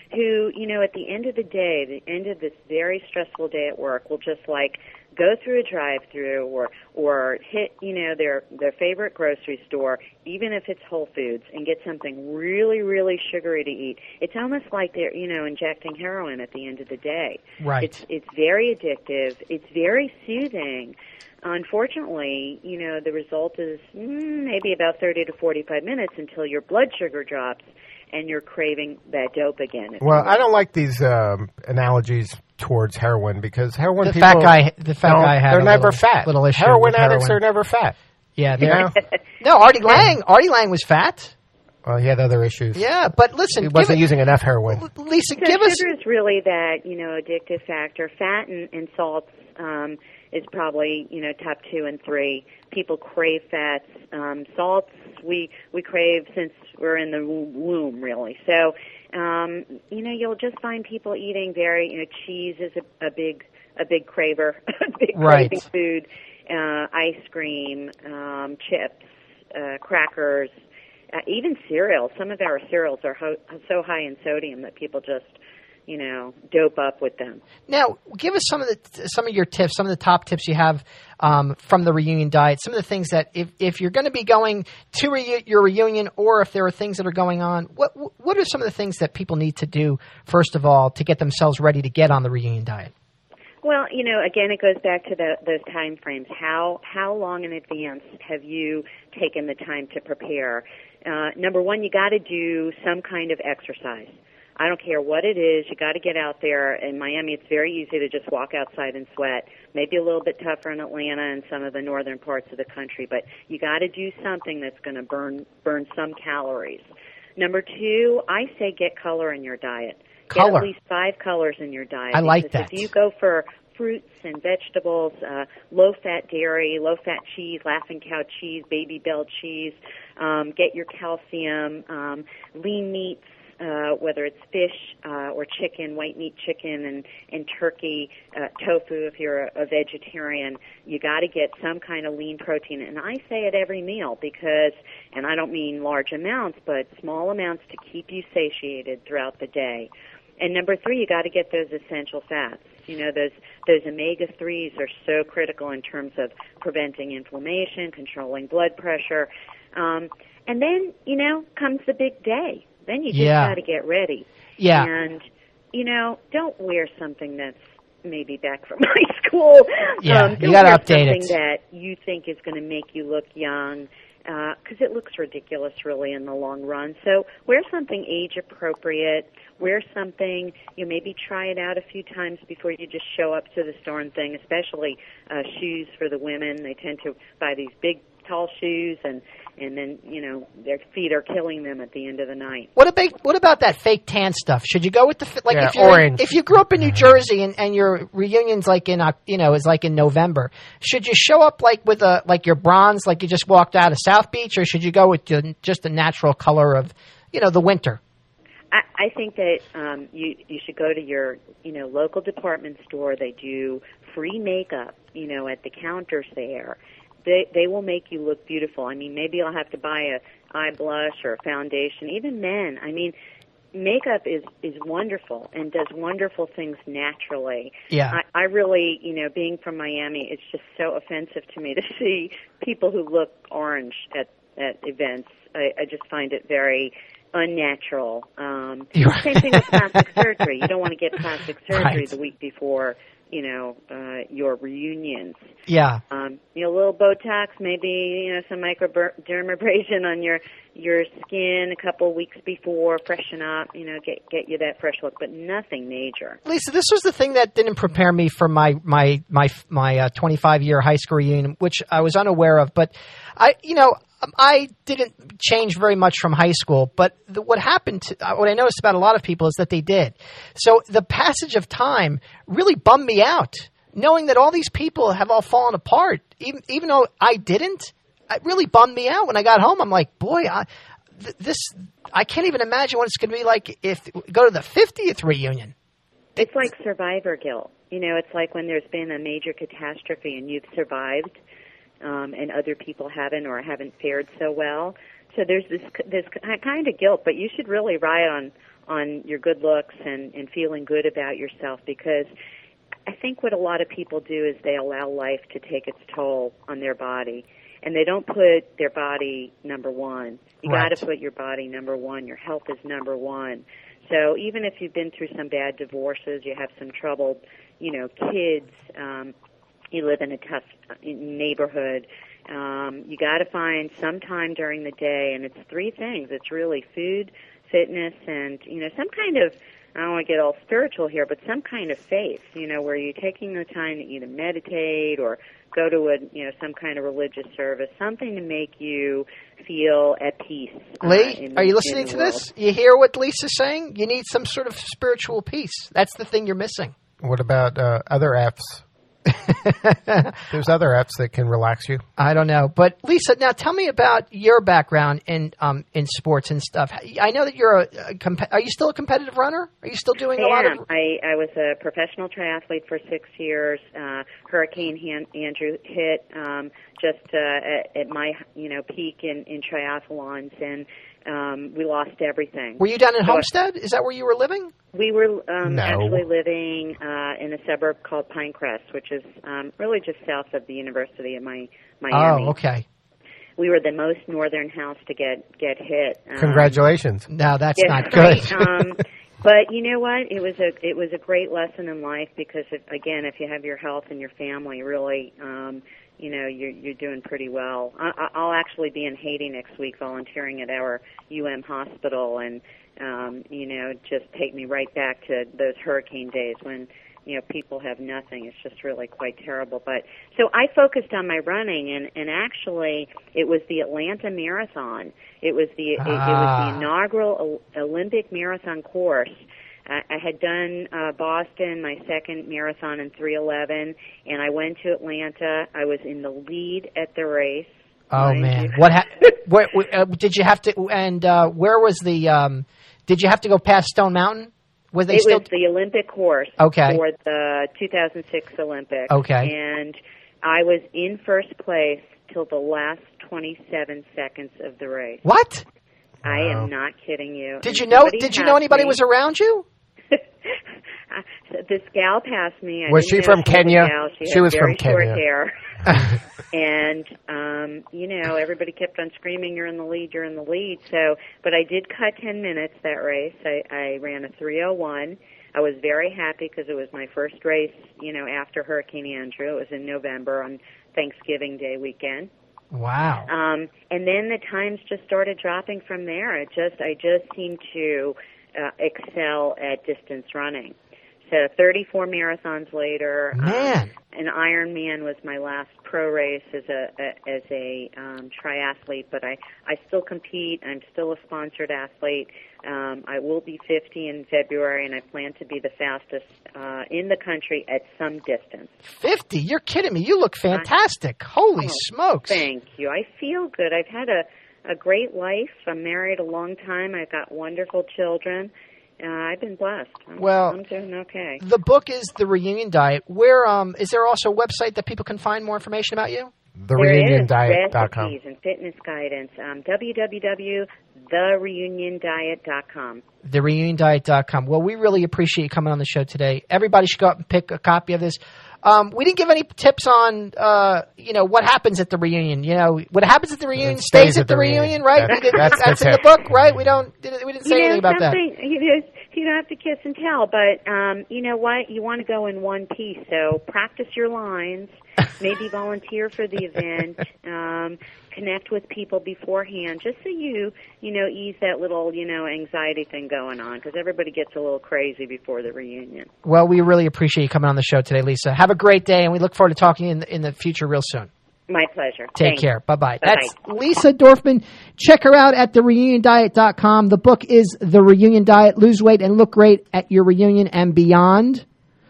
who, you know, at the end of the day, the end of this very stressful day at work, will just like go through a drive-through or or hit, you know, their their favorite grocery store, even if it's Whole Foods, and get something really, really sugary to eat. It's almost like they're, you know, injecting heroin at the end of the day. Right. It's it's very addictive. It's very soothing. Unfortunately, you know, the result is mm, maybe about thirty to forty-five minutes until your blood sugar drops and you're craving that dope again. Well, I don't like these um, analogies towards heroin because heroin The people fat guy, the fat don't- guy had they're a never little, fat. little issue Heroin with addicts heroin. are never fat. Yeah, You they're- know? no, Artie Lang. Artie Lang was fat. Well, he had other issues. Yeah, but listen, He give wasn't it- using enough heroin. Lisa, So give us. sugar is really that, you know, addictive factor. Fat and, and salts um, is probably, you know, top two and three. People crave fats. Um, salts we we crave since we're in the womb, really. So, um, you know, you'll just find people eating very, you know, cheese is a, a big a big craver, a big Right. craving food. Uh, ice cream, um, chips, uh, crackers. Uh, even cereal. Some of our cereals are ho- so high in sodium that people just, you know, dope up with them. Now, give us some of the some of your tips, some of the top tips you have um, from the reunion diet. Some of the things that if, if you're going to be going to re- your reunion, or if there are things that are going on, what what are some of the things that people need to do first of all to get themselves ready to get on the reunion diet? Well, you know, again, it goes back to the, those time frames. How how long in advance have you taken the time to prepare? Uh, number one, you got to do some kind of exercise. I don't care what it is. You got to get out there. In Miami, it's very easy to just walk outside and sweat. Maybe a little bit tougher in Atlanta and some of the northern parts of the country, but you got to do something that's going to burn burn some calories. Number two, I say get color in your diet. Color. Get at least five colors in your diet. I like because that. If you go for fruits and vegetables, uh, low-fat dairy, low-fat cheese, Laughing Cow cheese, Baby Bell cheese, um, get your calcium, um, lean meats, uh, whether it's fish uh, or chicken, white meat chicken and, and turkey, uh, tofu if you're a, a vegetarian. You got to get some kind of lean protein. And I say at every meal because, and I don't mean large amounts, but small amounts to keep you satiated throughout the day. And number three, you got to get those essential fats. You know, those those omega threes are so critical in terms of preventing inflammation, controlling blood pressure. Um, and then, you know, comes the big day. Then you just Yeah. got to get ready. Yeah. And, you know, don't wear something that's maybe back from high school. Yeah, um, you don't gotta wear update something it. that you think is going to make you look young, because it looks ridiculous really in the long run. So wear something age appropriate. Wear something, you maybe try it out a few times before you just show up to the store and thing, especially uh, shoes for the women. They tend to buy these big, tall shoes, and, and then, you know, their feet are killing them at the end of the night. What about what about that fake tan stuff? Should you go with the fi- like Yeah, if you're orange. if you grew up in New Jersey and, and your reunion's like in Oc- you know is like in November? Should you show up like with a like your bronze, like you just walked out of South Beach, or should you go with the, just the natural color of you know the winter? I, I think that um, you you should go to your you know local department store. They do free makeup, you know, at the counters there. They they will make you look beautiful. I mean, maybe I'll have to buy a eye blush or a foundation. Even men, I mean, makeup is is wonderful and does wonderful things naturally. Yeah. I, I really, you know, being from Miami, it's just so offensive to me to see people who look orange at at events. I, I just find it very unnatural. Um, You're- same thing with plastic surgery. You don't want to get plastic surgery Right. the week before, you know, uh, your reunions. Yeah. Um, you know, a little Botox, maybe, you know, some microdermabrasion on your your skin a couple weeks before, freshen up, you know, get get you that fresh look, but nothing major. Lisa, this was the thing that didn't prepare me for my my my my uh, twenty-five year high school reunion, which I was unaware of. But I, you know, I didn't change very much from high school. But the, what happened, to, what I noticed about a lot of people is that they did. So the passage of time really bummed me out, knowing that all these people have all fallen apart, even even though I didn't. It really bummed me out when I got home. I'm like, boy, I, th- this I can't even imagine what it's going to be like if go to the fiftieth reunion. It's like survivor guilt. You know, it's like when there's been a major catastrophe and you've survived, um, and other people haven't or haven't fared so well. So there's this this kind of guilt, but you should really ride on on your good looks and, and feeling good about yourself, because I think what a lot of people do is they allow life to take its toll on their body, and they don't put their body number one. You Right. got to put your body number one. Your health is number one. So even if you've been through some bad divorces, you have some troubled, you know, kids, um, you live in a tough neighborhood, um, you got to find some time during the day, and it's three things. It's really food, fitness, and, you know, some kind of, I don't want to get all spiritual here, but some kind of faith, you know, where you're taking the time to either meditate or go to a, you know, some kind of religious service, something to make you feel at peace. Uh, Lee, in are you the- listening in the to world. this? You hear what Lisa's saying? You need some sort of spiritual peace. That's the thing you're missing. What about uh, other apps? There's other apps that can relax you. I don't know, but Lisa, now tell me about your background in um, in sports and stuff. I know that you're a, a comp- are you still a competitive runner? Are you still doing I a lot am. of? I, I was a professional triathlete for six years. Uh, Hurricane Han- Andrew hit um, just uh, at, at my you know peak in, in triathlons, and um, we lost everything. Were you down in So Homestead? Is that where you were living? We were um, No. actually living uh, in a suburb called Pinecrest, which is um, really just south of the University of Mi- Miami. Oh, okay. We were the most northern house to get get hit. Um, Congratulations. No, that's Yeah, not good. right. um, but you know what? It was a it was a great lesson in life, because if, again, if you have your health and your family, really, um, you know, you're you're doing pretty well. I, I'll actually be in Haiti next week volunteering at our U M hospital, and um, you know, just take me right back to those hurricane days when, you know, people have nothing. It's just really quite terrible. But so I focused on my running, and, and actually it was the Atlanta Marathon. It was the it, it was Ah. the inaugural O- Olympic marathon course. I, I had done uh, Boston, my second marathon in three eleven, and I went to Atlanta. I was in the lead at the race. Oh mind man, you. what, ha- what uh, did you have to? And uh, where was the? Um, did you have to go past Stone Mountain? Was they It still? was the Olympic course Okay. for the two thousand six Olympics. Okay. And I was in first place till the last twenty-seven seconds of the race. What? I Wow. am not kidding you. Did And you know? somebody Did you passed know anybody me. was around you? This gal passed me. I Was didn't she know from she was a Kenya? gal. She, She had was very from short Kenya. hair. And, um, you know, everybody kept on screaming, "You're in the lead, you're in the lead." So, but I did cut ten minutes that race. I, I ran a three oh one. I was very happy because it was my first race, you know, after Hurricane Andrew. It was in November on Thanksgiving Day weekend. Wow. Um, and then the times just started dropping from there. It just, I just seemed to uh, excel at distance running. So thirty-four marathons later, Man. um, an Ironman was my last pro race as a, a as a um, triathlete. But I, I still compete. I'm still a sponsored athlete. Um, I will be fifty in February, and I plan to be the fastest uh, in the country at some distance. Fifty? You're kidding me. You look fantastic. Holy Oh, smokes. Thank you. I feel good. I've had a, a great life. I'm married a long time. I've got wonderful children. Uh, I've been blessed. I'm, Well, I'm doing okay. The book is The Reunion Diet. Where um is there also a website that people can find more information about you? the reunion diet dot com. There is recipes and fitness guidance. Um, w w w dot the reunion diet dot com. the reunion diet dot com. Well, we really appreciate you coming on the show today. Everybody should go out and pick a copy of this. Um, we didn't give any tips on, uh, you know, what happens at the reunion. You know, what happens at the reunion It stays, stays at at the the reunion, reunion. right? That's- we did, that's that's the in the tip. book, right? We don't we didn't say you know, anything about that. something, You know, you don't have to kiss and tell, but um, you know what? You want to go in one piece. So practice your lines. Maybe volunteer for the event. Um, connect with people beforehand, just so you, you know, ease that little, you know, anxiety thing going on, because everybody gets a little crazy before the reunion. Well, we really appreciate you coming on the show today, Lisa. Have a great day, and we look forward to talking in the, in the future real soon. My pleasure. Take Thanks. care. Bye-bye. Bye-bye. That's Lisa Dorfman. Check her out at the reunion diet dot com. The book is The Reunion Diet. Lose weight and look great at your reunion and beyond.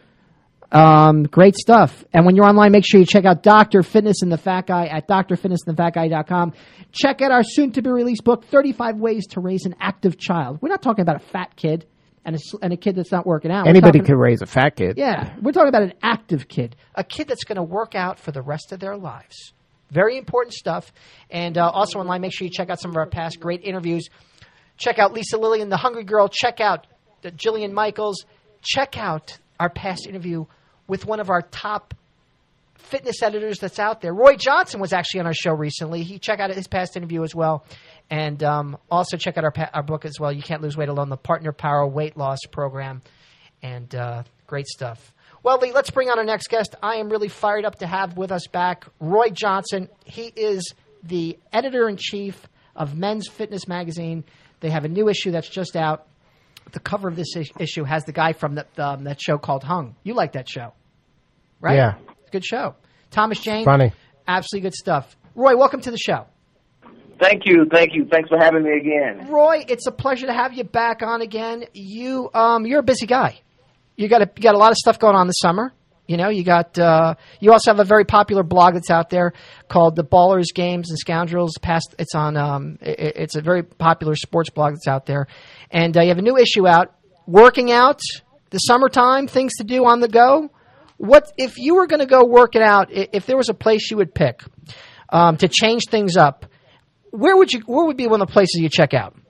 Um, great stuff. And when you're online, make sure you check out Doctor Fitness and the Fat Guy at d r fitness and the fat guy dot com. Check out our soon-to-be-released book, thirty-five Ways to Raise an Active Child. We're not talking about a fat kid and a, and a kid that's not working out. We're Anybody talking- could raise a fat kid. Yeah, we're talking about an active kid, a kid that's going to work out for the rest of their lives. Very important stuff. And uh, also online, make sure you check out some of our past great interviews. Check out Lisa Lillian, the Hungry Girl. Check out the Jillian Michaels. Check out our past interview with one of our top fitness editors that's out there. Roy Johnson was actually on our show recently. He check out his past interview as well. And um, also check out our, pa- our book as well. You Can't Lose Weight Alone, the Partner Power Weight Loss Program. And uh, great stuff. Well, Lee, let's bring on our next guest. I am really fired up to have with us back Roy Johnson. He is the editor-in-chief of Men's Fitness Magazine. They have a new issue that's just out. The cover of this is- issue has the guy from the, um, that show called Hung. You like that show, right? Yeah. It's a good show. Thomas Jane. Funny. Absolutely good stuff. Roy, welcome to the show. Thank you, thank you. Thanks for having me again. Roy, it's a pleasure to have you back on again. You, um, you're a busy guy. You got a, you got a lot of stuff going on this summer. You know, you got. Uh, you also have a very popular blog that's out there called "The Ballers, Games, and Scoundrels." Past, it's on. Um, it, it's a very popular sports blog that's out there, and uh, you have a new issue out. Working out, the summertime, things to do on the go. What if you were going to go work it out? If there was a place you would pick um, to change things up, where would you? Where would be one of the places you check out?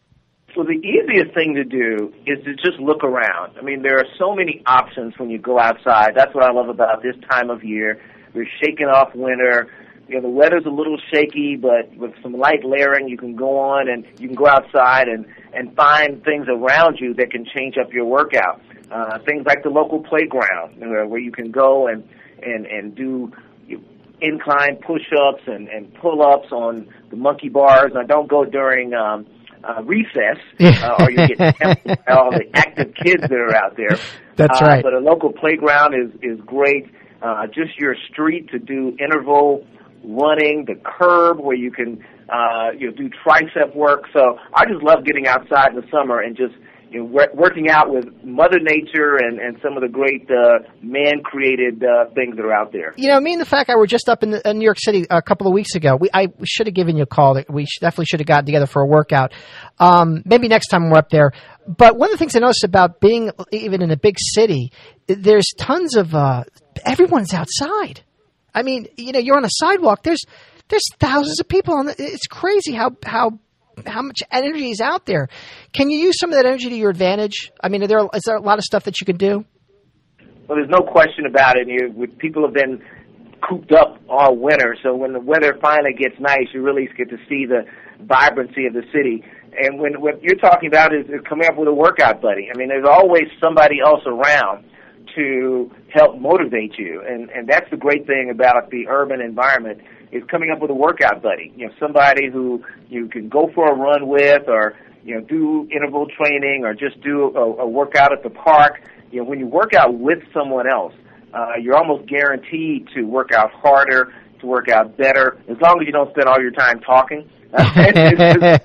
So the easiest thing to do is to just look around. I mean, there are so many options when you go outside. That's what I love about this time of year. We're shaking off winter. You know, the weather's a little shaky, but with some light layering, you can go on and you can go outside and, and find things around you that can change up your workout. Uh, things like the local playground, where, where you can go and, and, and do incline push-ups and, and pull-ups on the monkey bars. Now, don't go during um, uh, recess, uh, or you get tempted by all the active kids that are out there. That's uh, right. But a local playground is, is great. Uh, just your street to do interval running, the curb where you can uh, you know, do tricep work. So I just love getting outside in the summer and just you know, wor- working out with Mother Nature and, and some of the great uh, man-created uh, things that are out there. You know, me and the fat guy were just up in, the, in New York City a couple of weeks ago. We I we should have given you a call. We should, definitely should have gotten together for a workout. Um, maybe next time we're up there. But one of the things I noticed about being even in a big city, there's tons of uh, everyone's outside. I mean, you know, you're on a sidewalk. There's there's thousands of people on. The, it's crazy how how how much energy is out there. Can you use some of that energy to your advantage? I mean, are there is there a lot of stuff that you can do? Well, there's no question about it. You, people have been cooped up all winter, so when the weather finally gets nice, you really get to see the vibrancy of the city. And when what you're talking about is, is coming up with a workout buddy. I mean, there's always somebody else around to help motivate you, and and that's the great thing about the urban environment is coming up with a workout buddy. You know, somebody who you can go for a run with, or you know, do interval training, or just do a, a workout at the park. You know, when you work out with someone else, uh, you're almost guaranteed to work out harder, to work out better, as long as you don't spend all your time talking. It's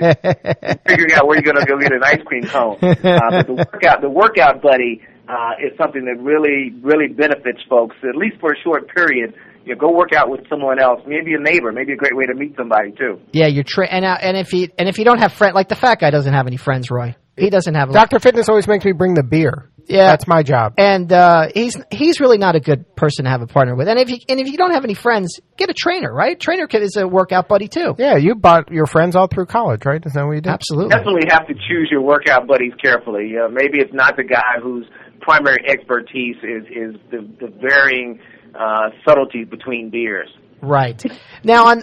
just figuring out where you're going to go get an ice cream cone. Uh, but the workout, the workout buddy, uh, is something that really, really benefits folks, at least for a short period. You know, go work out with someone else, maybe a neighbor, maybe a great way to meet somebody too. Yeah, you're tra- and uh, and if you and if you don't have friends, like the fat guy doesn't have any friends, Roy. He doesn't have. Doctor Fitness always makes me bring the beer. Yeah, that's my job. And uh, he's he's really not a good person to have a partner with. And if you and if you don't have any friends, get a trainer. Right, trainer is a workout buddy too. Yeah, you bought your friends all through college, right? Is that what you did? Absolutely. Definitely have to choose your workout buddies carefully. Uh, maybe it's not the guy whose primary expertise is is the, the varying uh, subtleties between beers. Right. Now on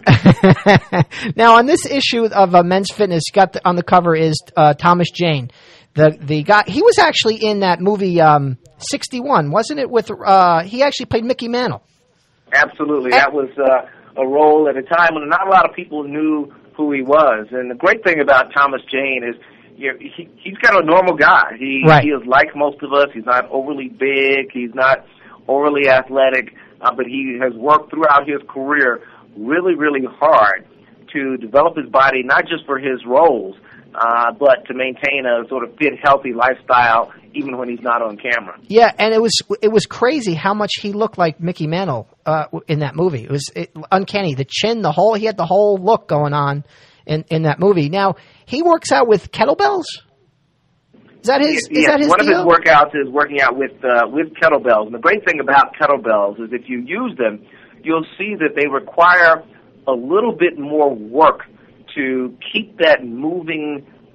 now on this issue of uh, Men's Fitness, got the, on the cover is uh, Thomas Jane, the the guy. He was actually in that movie um, sixty-one, wasn't it? With uh, he actually played Mickey Mantle. Absolutely, that was uh, a role at a time when not a lot of people knew who he was. And the great thing about Thomas Jane is, you know, he, he's kind of a normal guy. He right. he is like most of us. He's not overly big. He's not overly athletic. Uh, but he has worked throughout his career really, really hard to develop his body, not just for his roles, uh, but to maintain a sort of fit, healthy lifestyle, even when he's not on camera. Yeah, and it was it was crazy how much he looked like Mickey Mantle uh, in that movie. It was it, uncanny. The chin, the whole he had the whole look going on in, in that movie. Now he works out with kettlebells. Is that his? Is yes, that his one deal? of his workouts is working out with uh, with kettlebells. And the great thing about kettlebells is if you use them, you'll see that they require a little bit more work to keep that moving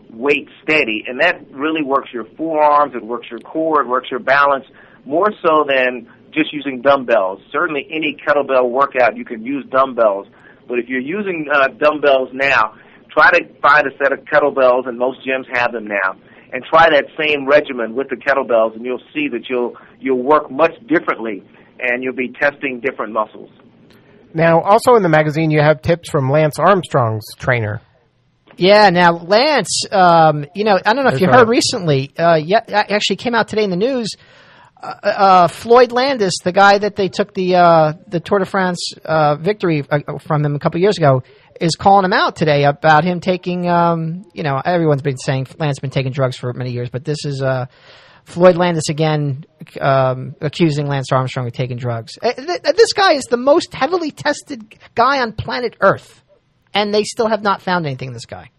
weight steady, and that really works your forearms, it works your core, it works your balance, more so than just using dumbbells. Certainly any kettlebell workout, you can use dumbbells, but if you're using uh, dumbbells now, try to find a set of kettlebells, and most gyms have them now, and try that same regimen with the kettlebells, and you'll see that you'll you'll work much differently, and you'll be testing different muscles. Now, also in the magazine, you have tips from Lance Armstrong's trainer. Yeah, now, Lance, um, you know, I don't know if There's you a- heard recently, uh, yeah, actually came out today in the news, uh, uh, Floyd Landis, the guy that they took the uh, the Tour de France uh, victory uh, from him a couple years ago, is calling him out today about him taking, um, you know, everyone's been saying Lance has been taking drugs for many years, but this is uh, Floyd Landis again um, accusing Lance Armstrong of taking drugs. Uh, th- this guy is the most heavily tested guy on planet Earth, and they still have not found anything in this guy.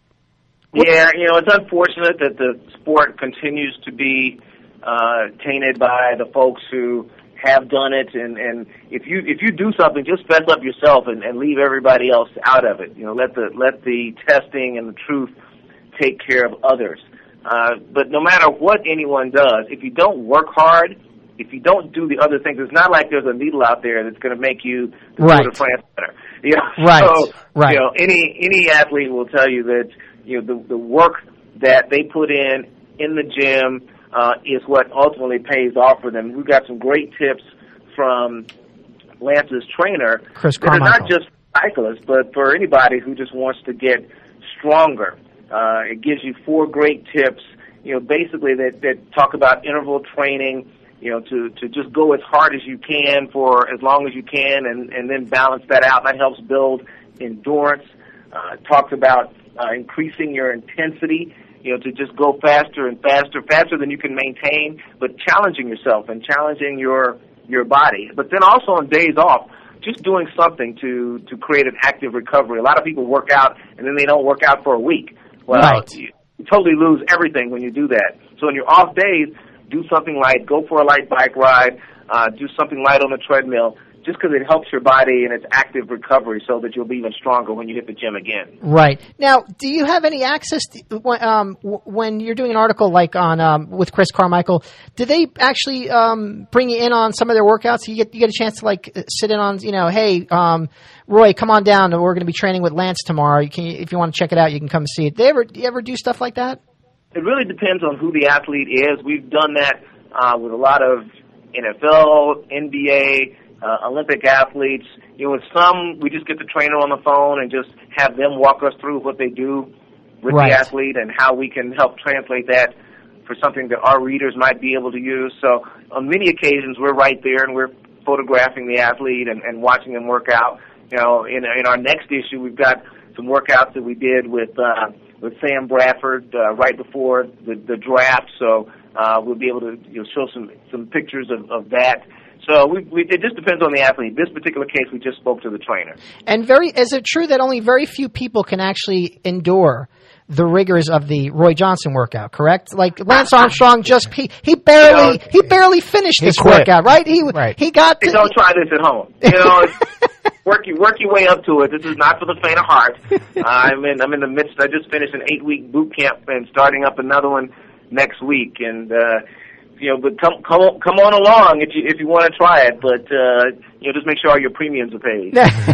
Yeah, you know, it's unfortunate that the sport continues to be uh, tainted by the folks who have done it, and, and if you if you do something, just fess up yourself and, and leave everybody else out of it. You know, let the let the testing and the truth take care of others. Uh, but no matter what anyone does, if you don't work hard, if you don't do the other things, it's not like there's a needle out there that's going to make you the Right. Tour de France winner. You know? Right, So, right. You know, any any athlete will tell you that you know the the work that they put in in the gym uh, is what ultimately pays off for them. We've got some great tips from Lance's trainer. Chris that are Carmichael. not just for cyclists, but for anybody who just wants to get stronger. Uh, it gives you four great tips, you know, basically that, that talk about interval training, you know, to, to just go as hard as you can for as long as you can and, and then balance that out. That helps build endurance. Uh, it talks about uh, increasing your intensity, you know, to just go faster and faster, faster than you can maintain, but challenging yourself and challenging your your body. But then also on days off, just doing something to, to create an active recovery. A lot of people work out and then they don't work out for a week. Well, Right. you, you totally lose everything when you do that. So on your off days, do something light. Go for a light bike ride. Uh, do something light on the treadmill, just because it helps your body in its active recovery so that you'll be even stronger when you hit the gym again. Right. Now, do you have any access to, when, um, w- when you're doing an article like on um, with Chris Carmichael, do they actually um, bring you in on some of their workouts? You get you get a chance to like sit in on, you know, hey, um, Roy, come on down. We're going to be training with Lance tomorrow. You can, if you want to check it out, you can come see it. Do they ever, do you ever do stuff like that? It really depends on who the athlete is. We've done that uh, with a lot of N F L, N B A, uh, Olympic athletes. You know, with some, we just get the trainer on the phone and just have them walk us through what they do with Right. the athlete and how we can help translate that for something that our readers might be able to use. So on many occasions, we're right there and we're photographing the athlete and, and watching them work out. You know, in, in our next issue, we've got some workouts that we did with uh, with Sam Bradford uh, right before the, the draft. So uh, we'll be able to you know, show some, some pictures of, of that. So we, we, it just depends on the athlete. This particular case, we just spoke to the trainer. And very, is it true that only very few people can actually endure the rigors of the Roy Johnson workout, correct? Like Lance Armstrong just, he, he barely, You know, he barely finished he this quit. workout, right? He, Right. he got, Hey, don't try this at home. You know, work you work your way up to it. This is not for the faint of heart. Uh, I'm in I'm in the midst. I just finished an eight week boot camp and starting up another one next week. And uh, you know, but come come on- come on along if you if you want to try it. But uh, you know, just make sure all your premiums are paid.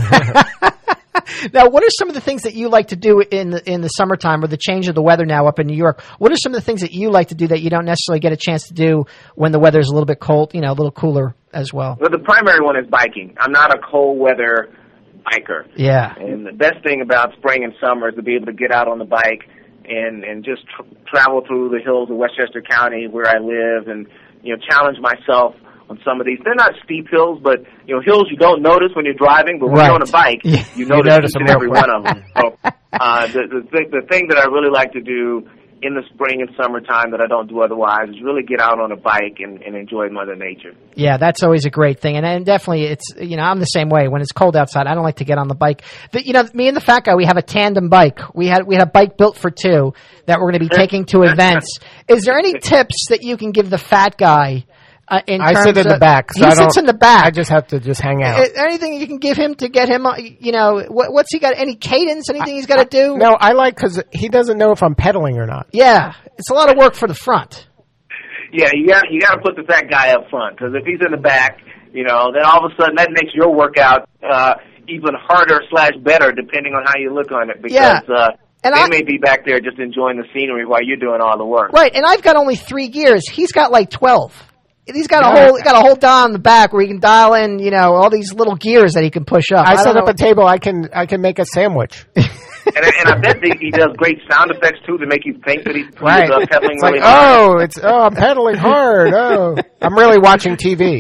Now, what are some of the things that you like to do in the, in the summertime or the change of the weather now up in New York? What are some of the things that you like to do that you don't necessarily get a chance to do when the weather's a little bit cold, you know, a little cooler as well? Well, the primary one is biking. I'm not a cold weather biker. Yeah. And the best thing about spring and summer is to be able to get out on the bike and and just tr- travel through the hills of Westchester County where I live, and you know challenge myself on some of these. They're not steep hills, but you know hills you don't notice when you're driving, but when Right. you're on a bike, Yeah. you You notice, notice each and them every real one of them. So uh, the the thing, the thing that I really like to do in the spring and summertime that I don't do otherwise is really get out on a bike and, and enjoy Mother Nature. Yeah, that's always a great thing. And, and definitely it's, you know, I'm the same way. When it's cold outside, I don't like to get on the bike. The, you know, me and the fat guy, we have a tandem bike. We had, we had a bike built for two that we're going to be taking to events. Is there any tips that you can give the fat guy Uh, in I terms sit in of, the back. So he I sits don't, in the back. I just have to just hang out. Uh, anything you can give him to get him, uh, you know, what, what's he got? Any cadence? Anything he's got to do? No, I like because he doesn't know if I'm pedaling or not. Yeah, it's a lot of work for the front. Yeah, you got you got to put the fat guy up front because if he's in the back, you know, then all of a sudden that makes your workout uh, even harder slash better depending on how you look on it because Yeah. uh, And they I, may be back there just enjoying the scenery while you're doing all the work. right, and I've got only three gears. He's got like twelve. He's got a Yeah. whole, he got a whole dial in the back where he can dial in, you know, all these little gears that he can push up. I, I set don't up know. a table. I can I can make a sandwich. And, I- and I bet that he does great sound effects too to make you think that he's, Right. he's uh, pedaling It's really like, hard. oh, it's oh, I'm pedaling hard. Oh, I'm really watching T V.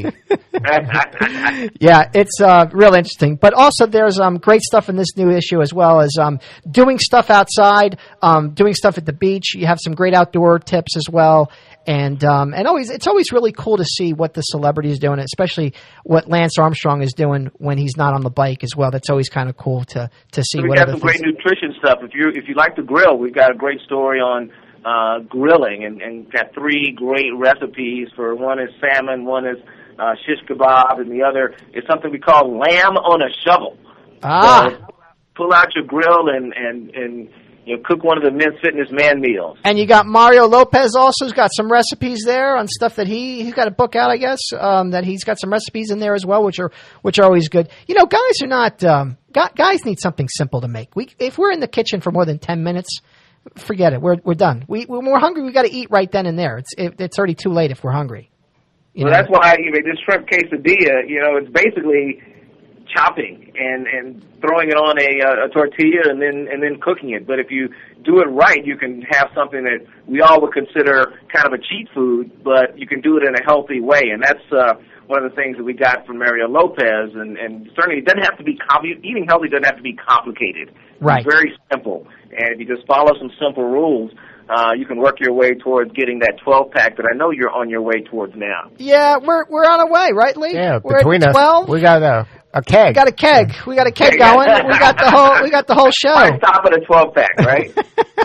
Yeah, it's uh, real interesting. But also, there's um, great stuff in this new issue as well as um, doing stuff outside, um, doing stuff at the beach. You have some great outdoor tips as well. And um, and always, it's always really cool to see what the celebrity is doing, especially what Lance Armstrong is doing when he's not on the bike as well. That's always kind of cool to to see. So we what got other some great things- nutrition stuff. If you if you like to grill, we've got a great story on uh, grilling, and, and got three great recipes. For one is salmon, one is uh, shish kebab, and the other is something we call lamb on a shovel. Ah. So pull out your grill and and and you know, cook one of the Men's Fitness man meals. And you got Mario Lopez also has got some recipes there on stuff that he he's got a book out, I guess, um, that he's got some recipes in there as well, which are which are always good. You know, guys are not um, guys need something simple to make. We if we're in the kitchen for more than ten minutes, forget it. We're we're done. We when we're hungry, we got to eat right then and there. It's it, it's already too late if we're hungry. You So know? that's why you know, this shrimp quesadilla, you know, it's basically chopping and, and throwing it on a, a tortilla and then and then cooking it. But if you do it right, you can have something that we all would consider kind of a cheat food, but you can do it in a healthy way. And that's uh, one of the things that we got from Mario Lopez. And, and certainly it doesn't have to be compli- eating healthy doesn't have to be complicated. Right. It's very simple. And if you just follow some simple rules, uh, you can work your way towards getting that twelve pack that I know you're on your way towards now. Yeah, we're we're on our way, right, Lee? Yeah, we're between at us, twelve. we got a a keg. We got a keg. We got a keg going. We got the whole. We got the whole show. Why stop at a twelve pack, right?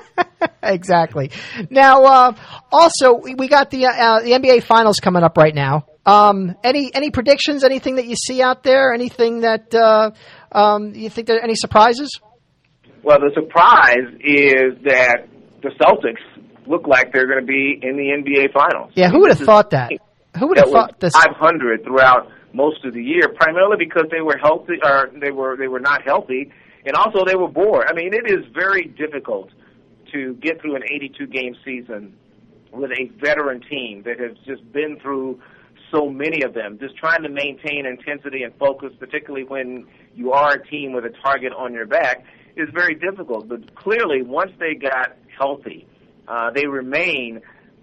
Exactly. Now, uh, also we we got the uh, the N B A Finals coming up right now. Um, any any predictions? Anything that you see out there? Anything that uh, um, you think there are any surprises? Well, the surprise is that the Celtics look like they're going to be in the N B A Finals. Yeah, who would have thought that? Who would have That thought was this? five hundred throughout most of the year, primarily because they were healthy, or they were they were not healthy, and also they were bored. I mean, it is very difficult to get through an eighty-two game season with a veteran team that has just been through so many of them. Just trying to maintain intensity and focus, particularly when you are a team with a target on your back, is very difficult. But clearly, once they got healthy, uh, they remain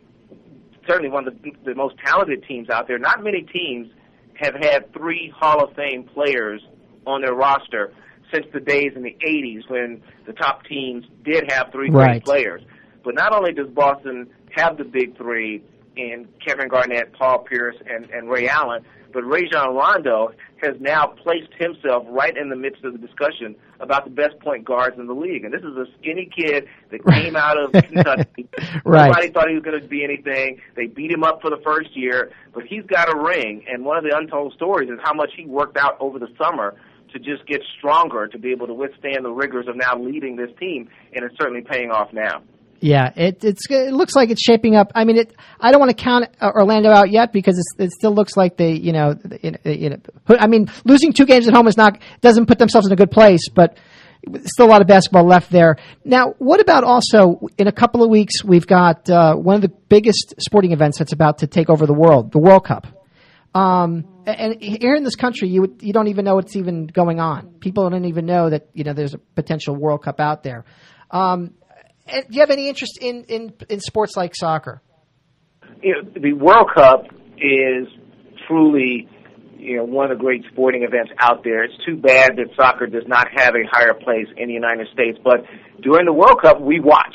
certainly one of the, the most talented teams out there. Not many teams have had three Hall of Fame players on their roster since the days in the eighties when the top teams did have three Right. great players. But not only does Boston have the big three in Kevin Garnett, Paul Pierce, and, and Ray Allen, but Rajon Rondo has now placed himself right in the midst of the discussion about the best point guards in the league. And this is a skinny kid that came out of Kentucky. Right. Nobody thought he was going to be anything. They beat him up for the first year, but he's got a ring. And one of the untold stories is how much he worked out over the summer to just get stronger, to be able to withstand the rigors of now leading this team, and it's certainly paying off now. Yeah, it it's it looks like it's shaping up. I mean, it. I don't want to count Orlando out yet because it's, it still looks like they, you know, you know. I mean, losing two games at home is not doesn't put themselves in a good place, but still a lot of basketball left there. Now, what about also in a couple of weeks we've got uh, one of the biggest sporting events that's about to take over the world, the World Cup. Um, and here in this country, you you don't even know what's even going on. People don't even know that you know there's a potential World Cup out there. Um, do you have any interest in, in, in sports like soccer? You know, the World Cup is truly, you know, one of the great sporting events out there. It's too bad that soccer does not have a higher place in the United States. But during the World Cup, we watch.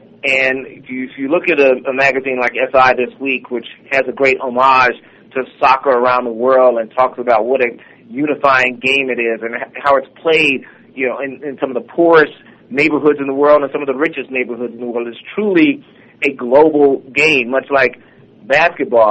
And if you, if you look at a, a magazine like S I This Week, which has a great homage to soccer around the world and talks about what a unifying game it is and how it's played, you know, in, in some of the poorest neighborhoods in the world and some of the richest neighborhoods in the world. It's truly a global game, much like basketball.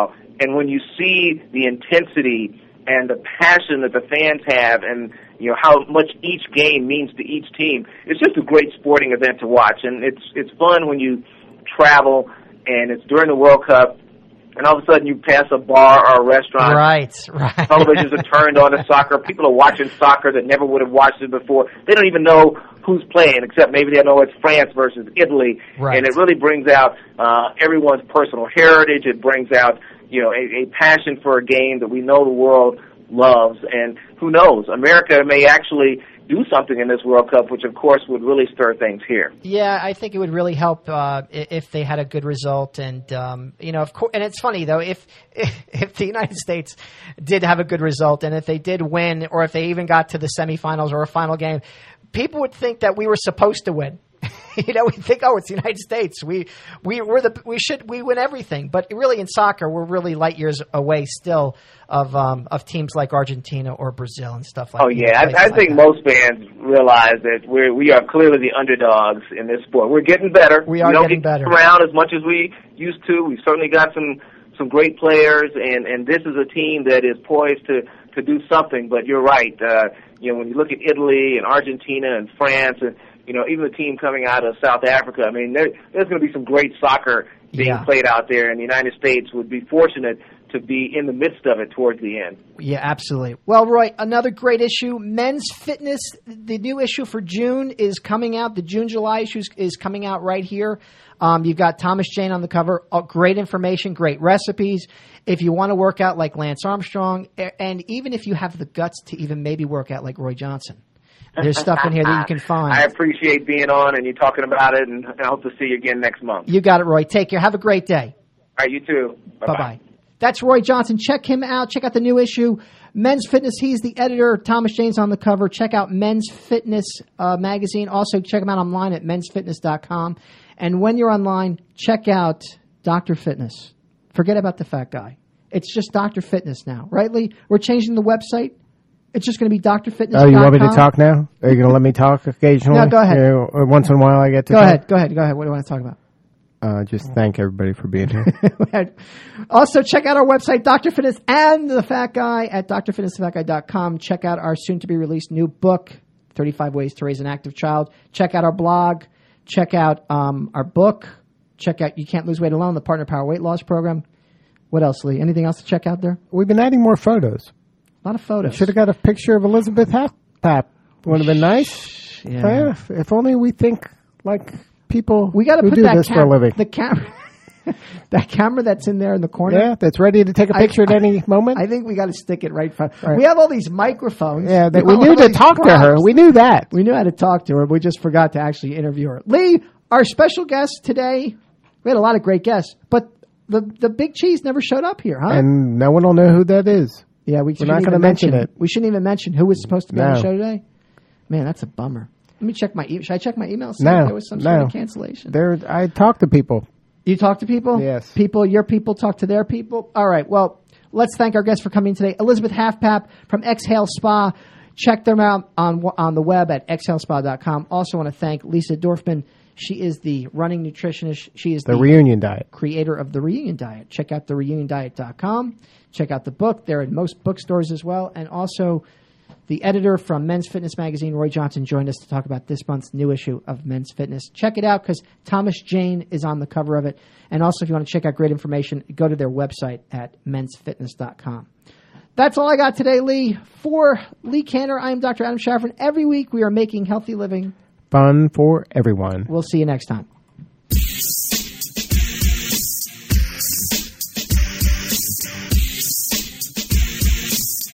And when you see the intensity and the passion that the fans have, and you know how much each game means to each team, it's just a great sporting event to watch. And it's it's fun when you travel and it's during the World Cup, and all of a sudden you pass a bar or a restaurant. Right, right. Televisions are turned on to soccer. People are watching soccer that never would have watched it before. They don't even know who's playing, except maybe they know it's France versus Italy. Right. And it really brings out uh, everyone's personal heritage. It brings out, you know, a, a passion for a game that we know the world loves. And who knows, America may actually do something in this World Cup, which of course would really stir things here. Yeah, I think it would really help uh, if they had a good result, and um, you know, of course. And it's funny though, if if the United States did have a good result, and if they did win, or if they even got to the semifinals or a final game, people would think that we were supposed to win. You know, we think, oh, it's the United States. We we we're the we should we win everything. But really, in soccer, we're really light years away still of um, of teams like Argentina or Brazil and stuff like. Oh yeah, I, I like think that. most fans realize that we we are clearly the underdogs in this sport. We're getting better. We are we don't getting get better around as much as we used to. We've certainly got some some great players, and and this is a team that is poised to to do something. But you're right. Uh, you know, when you look at Italy and Argentina and France and you know, even the team coming out of South Africa, I mean, there, there's going to be some great soccer being yeah. played out there, and the United States would be fortunate to be in the midst of it towards the end. Yeah, absolutely. Well, Roy, another great issue, Men's Fitness. The new issue for June is coming out. The June-July issue is coming out right here. Um, you've got Thomas Jane on the cover. Oh, great information, great recipes. If you want to work out like Lance Armstrong, and even if you have the guts to even maybe work out like Roy Johnson. There's stuff in here that you can find. I appreciate being on and you talking about it, and I hope to see you again next month. You got it, Roy. Take care. Have a great day. All right, you too. Bye-bye. Bye-bye. That's Roy Johnson. Check him out. Check out the new issue. Men's Fitness, he's the editor. Thomas Jane's on the cover. Check out Men's Fitness uh, magazine. Also, check him out online at mens fitness dot com. And when you're online, check out Doctor Fitness. Forget about the fat guy. It's just Doctor Fitness now. Right, Lee? We're changing the website. It's just going to be Doctor Fitness dot com. Oh, you want me to talk now? Are you going to let me talk occasionally? No, go ahead. You know, once in a while I get to Go talk? ahead. Go ahead. Go ahead. What do you want to talk about? Uh, just thank everybody for being here. Also, check out our website, Doctor Fitness and the Fat Guy at dr fitness the fat guy dot com. Check out our soon-to-be-released new book, thirty-five Ways to Raise an Active Child. Check out our blog. Check out um, our book. Check out You Can't Lose Weight Alone, the Partner Power Weight Loss Program. What else, Lee? Anything else to check out there? We've been adding more photos. A lot of photos. Should have got a picture of Elizabeth Halfpap. Would have been nice. Yeah. If, if only we think like people we got to who put do that this cam- for a living. The camera, that camera that's in there in the corner. Yeah, that's ready to take a picture I, at any moment. I think we got to stick it right front. Right. We have all these microphones. Yeah, that we knew to talk props. to her. We knew that. We knew how to talk to her. We just forgot to actually interview her. Lee, our special guest today. We had a lot of great guests, but the the big cheese never showed up here, huh? And no one will know who that is. Yeah, we We're not going to mention, mention it. We shouldn't even mention who was supposed to be no. on the show today. Man, that's a bummer. Let me check my. E- Should I check my email? See no, if there was some no. sort of cancellation. There, I talk to people. You talk to people? Yes. People, your people talk to their people. All right. Well, let's thank our guests for coming today. Elizabeth Halfpap from Exhale Spa. Check them out on on the web at exhale spa dot com. Also, want to thank Lisa Dorfman. She is the running nutritionist. She is the, the Reunion Diet creator of the Reunion Diet. Check out the reunion diet dot com. Check out the book. They're in most bookstores as well. And also, the editor from Men's Fitness magazine, Roy Johnson, joined us to talk about this month's new issue of Men's Fitness. Check it out because Thomas Jane is on the cover of it. And also, if you want to check out great information, go to their website at mens fitness dot com. That's all I got today, Lee. For Lee Cantor, I am Doctor Adam Shaffron. Every week, we are making healthy living fun for everyone. We'll see you next time.